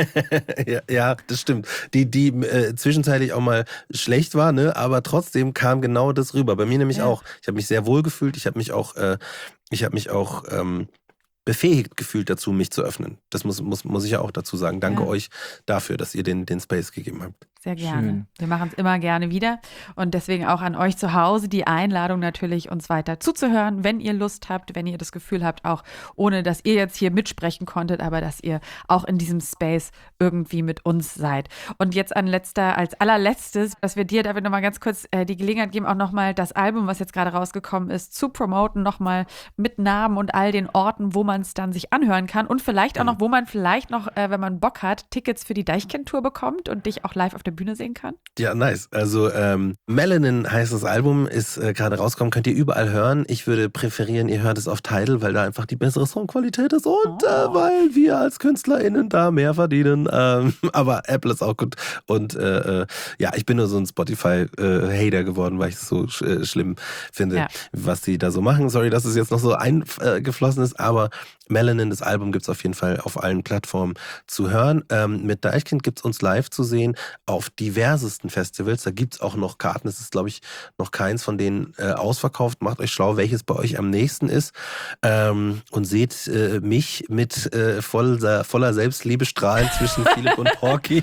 ja, ja, das stimmt. Die, die äh, zwischenzeitlich auch mal schlecht war, ne, aber trotzdem kam genau das rüber. Bei mir nämlich Ja. auch. Ich habe mich sehr wohl gefühlt. Ich habe mich auch, äh, ich habe mich auch ähm, befähigt gefühlt dazu, mich zu öffnen. Das muss, muss, muss ich ja auch dazu sagen. Danke Ja. euch dafür, dass ihr den, den Space gegeben habt. Sehr gerne. Schön. Wir machen es immer gerne wieder. Und deswegen auch an euch zu Hause die Einladung natürlich, uns weiter zuzuhören, wenn ihr Lust habt, wenn ihr das Gefühl habt, auch ohne dass ihr jetzt hier mitsprechen konntet, aber dass ihr auch in diesem Space irgendwie mit uns seid. Und jetzt an letzter, als allerletztes, dass wir dir, David, nochmal ganz kurz äh, die Gelegenheit geben, auch nochmal das Album, was jetzt gerade rausgekommen ist, zu promoten, nochmal mit Namen und all den Orten, wo man es dann sich anhören kann und vielleicht auch noch, wo man vielleicht noch, äh, wenn man Bock hat, Tickets für die Deichkind-Tour bekommt und dich auch live auf der Bühne sehen kann. Ja, nice. Also ähm, Melanin heißt das Album, ist äh, gerade rausgekommen, könnt ihr überall hören. Ich würde präferieren, ihr hört es auf Tidal, weil da einfach die bessere Songqualität ist und Oh. äh, weil wir als KünstlerInnen da mehr verdienen. Ähm, aber Apple ist auch gut. Und äh, äh, ja, ich bin nur so ein Spotify-Hater geworden, weil ich es so sch äh, schlimm finde, Ja. was die da so machen. Sorry, dass es jetzt noch so eingeflossen ist, aber Melanin, das Album, gibt es auf jeden Fall auf allen Plattformen zu hören. Ähm, mit Deichkind gibt es uns live zu sehen auf diversesten Festivals. Da gibt es auch noch Karten. Es ist, glaube ich, noch keins von denen äh, ausverkauft. Macht euch schlau, welches bei euch am nächsten ist. Ähm, und seht äh, mich mit äh, voller, voller Selbstliebe strahlen zwischen Philipp und Porky,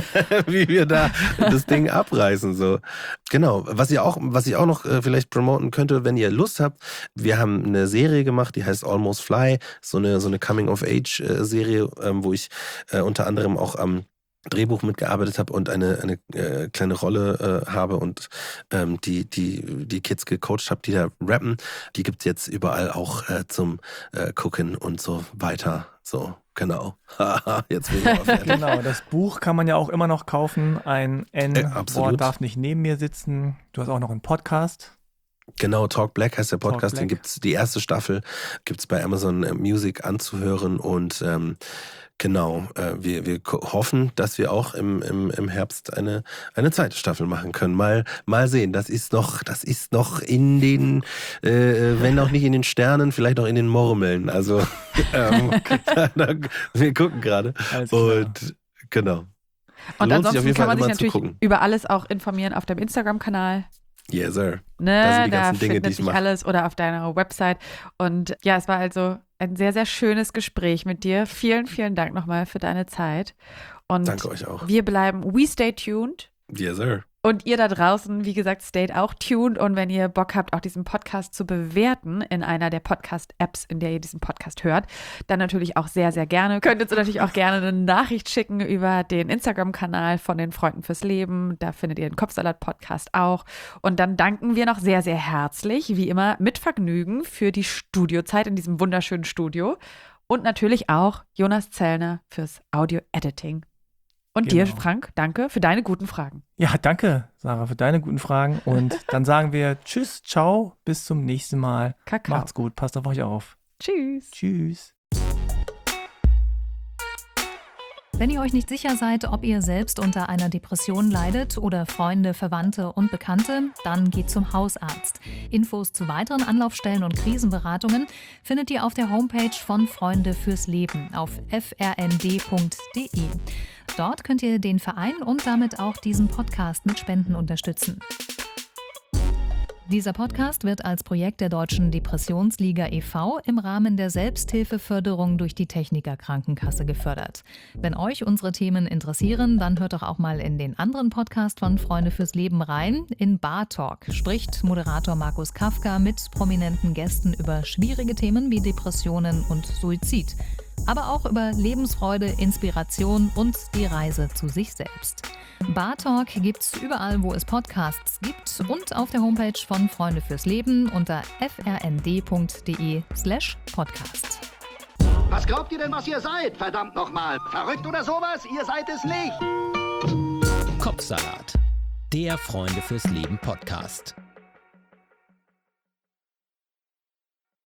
wie wir da das Ding abreißen. So. Genau. Was ihr auch, was ich auch noch äh, vielleicht promoten könnte, wenn ihr Lust habt. Wir haben eine Serie gemacht, die heißt Almost Fly. So eine, so eine Coming-of-Age-Serie, ähm, wo ich äh, unter anderem auch am Drehbuch mitgearbeitet habe und eine, eine äh, kleine Rolle äh, habe und ähm, die, die, die Kids gecoacht habe, die da rappen. Die gibt es jetzt überall auch äh, zum äh, Gucken und so weiter. So, genau. Jetzt bin ich aber fertig. Genau, das Buch kann man ja auch immer noch kaufen. Ein Äh, N-Wort absolut. darf nicht neben mir sitzen. Du hast auch noch einen Podcast. Genau, Talk Black heißt der Podcast, Talk den Black. gibt's, die erste Staffel gibt's bei Amazon Music anzuhören und ähm, genau, äh, wir, wir ko- hoffen, dass wir auch im, im, im Herbst eine, eine zweite Staffel machen können. Mal, mal sehen, das ist noch, das ist noch in den, äh, wenn auch nicht in den Sternen, vielleicht noch in den Murmeln. Also ähm, wir gucken gerade Alles klar. und genau. Und Lohnt sich auf ansonsten jeden kann Fall man sich immer zu natürlich gucken. über alles auch informieren auf dem Instagram-Kanal. Yes, sir. Ne, Das sind die da ganzen Dinge, findet die ich sich mache. alles oder auf deiner Website. Und ja, es war also ein sehr, sehr schönes Gespräch mit dir. Vielen, vielen Dank nochmal für deine Zeit. Und Danke euch auch. wir bleiben, we stay tuned. Yes, sir. Und ihr da draußen, wie gesagt, stayt auch tuned. Und wenn ihr Bock habt, auch diesen Podcast zu bewerten in einer der Podcast-Apps, in der ihr diesen Podcast hört, dann natürlich auch sehr, sehr gerne. Könnt ihr uns natürlich auch gerne eine Nachricht schicken über den Instagram-Kanal von den Freunden fürs Leben. Da findet ihr den Kopfsalat-Podcast auch. Und dann danken wir noch sehr, sehr herzlich, wie immer, mit Vergnügen für die Studiozeit in diesem wunderschönen Studio. Und natürlich auch Jonas Zellner fürs Audio-Editing. Und dir, Genau. Frank, danke für deine guten Fragen. Ja, danke, Sarah, für deine guten Fragen. Und dann sagen wir Tschüss, ciao, bis zum nächsten Mal. Kakao. Macht's gut, passt auf euch auf. Tschüss. Tschüss. Wenn ihr euch nicht sicher seid, ob ihr selbst unter einer Depression leidet oder Freunde, Verwandte und Bekannte, dann geht zum Hausarzt. Infos zu weiteren Anlaufstellen und Krisenberatungen findet ihr auf der Homepage von Freunde fürs Leben auf f r n d punkt d e. Dort könnt ihr den Verein und damit auch diesen Podcast mit Spenden unterstützen. Dieser Podcast wird als Projekt der Deutschen Depressionsliga e V im Rahmen der Selbsthilfeförderung durch die Techniker Krankenkasse gefördert. Wenn euch unsere Themen interessieren, dann hört doch auch mal in den anderen Podcast von Freunde fürs Leben rein. In Bar Talk spricht Moderator Markus Kafka mit prominenten Gästen über schwierige Themen wie Depressionen und Suizid. Aber auch über Lebensfreude, Inspiration und die Reise zu sich selbst. Bar Talk gibt's überall, wo es Podcasts gibt und auf der Homepage von Freunde fürs Leben unter f r n d punkt d e slash podcast. Was glaubt ihr denn, was ihr seid? Verdammt nochmal. Verrückt oder sowas? Ihr seid es nicht. Kopfsalat, der Freunde fürs Leben Podcast.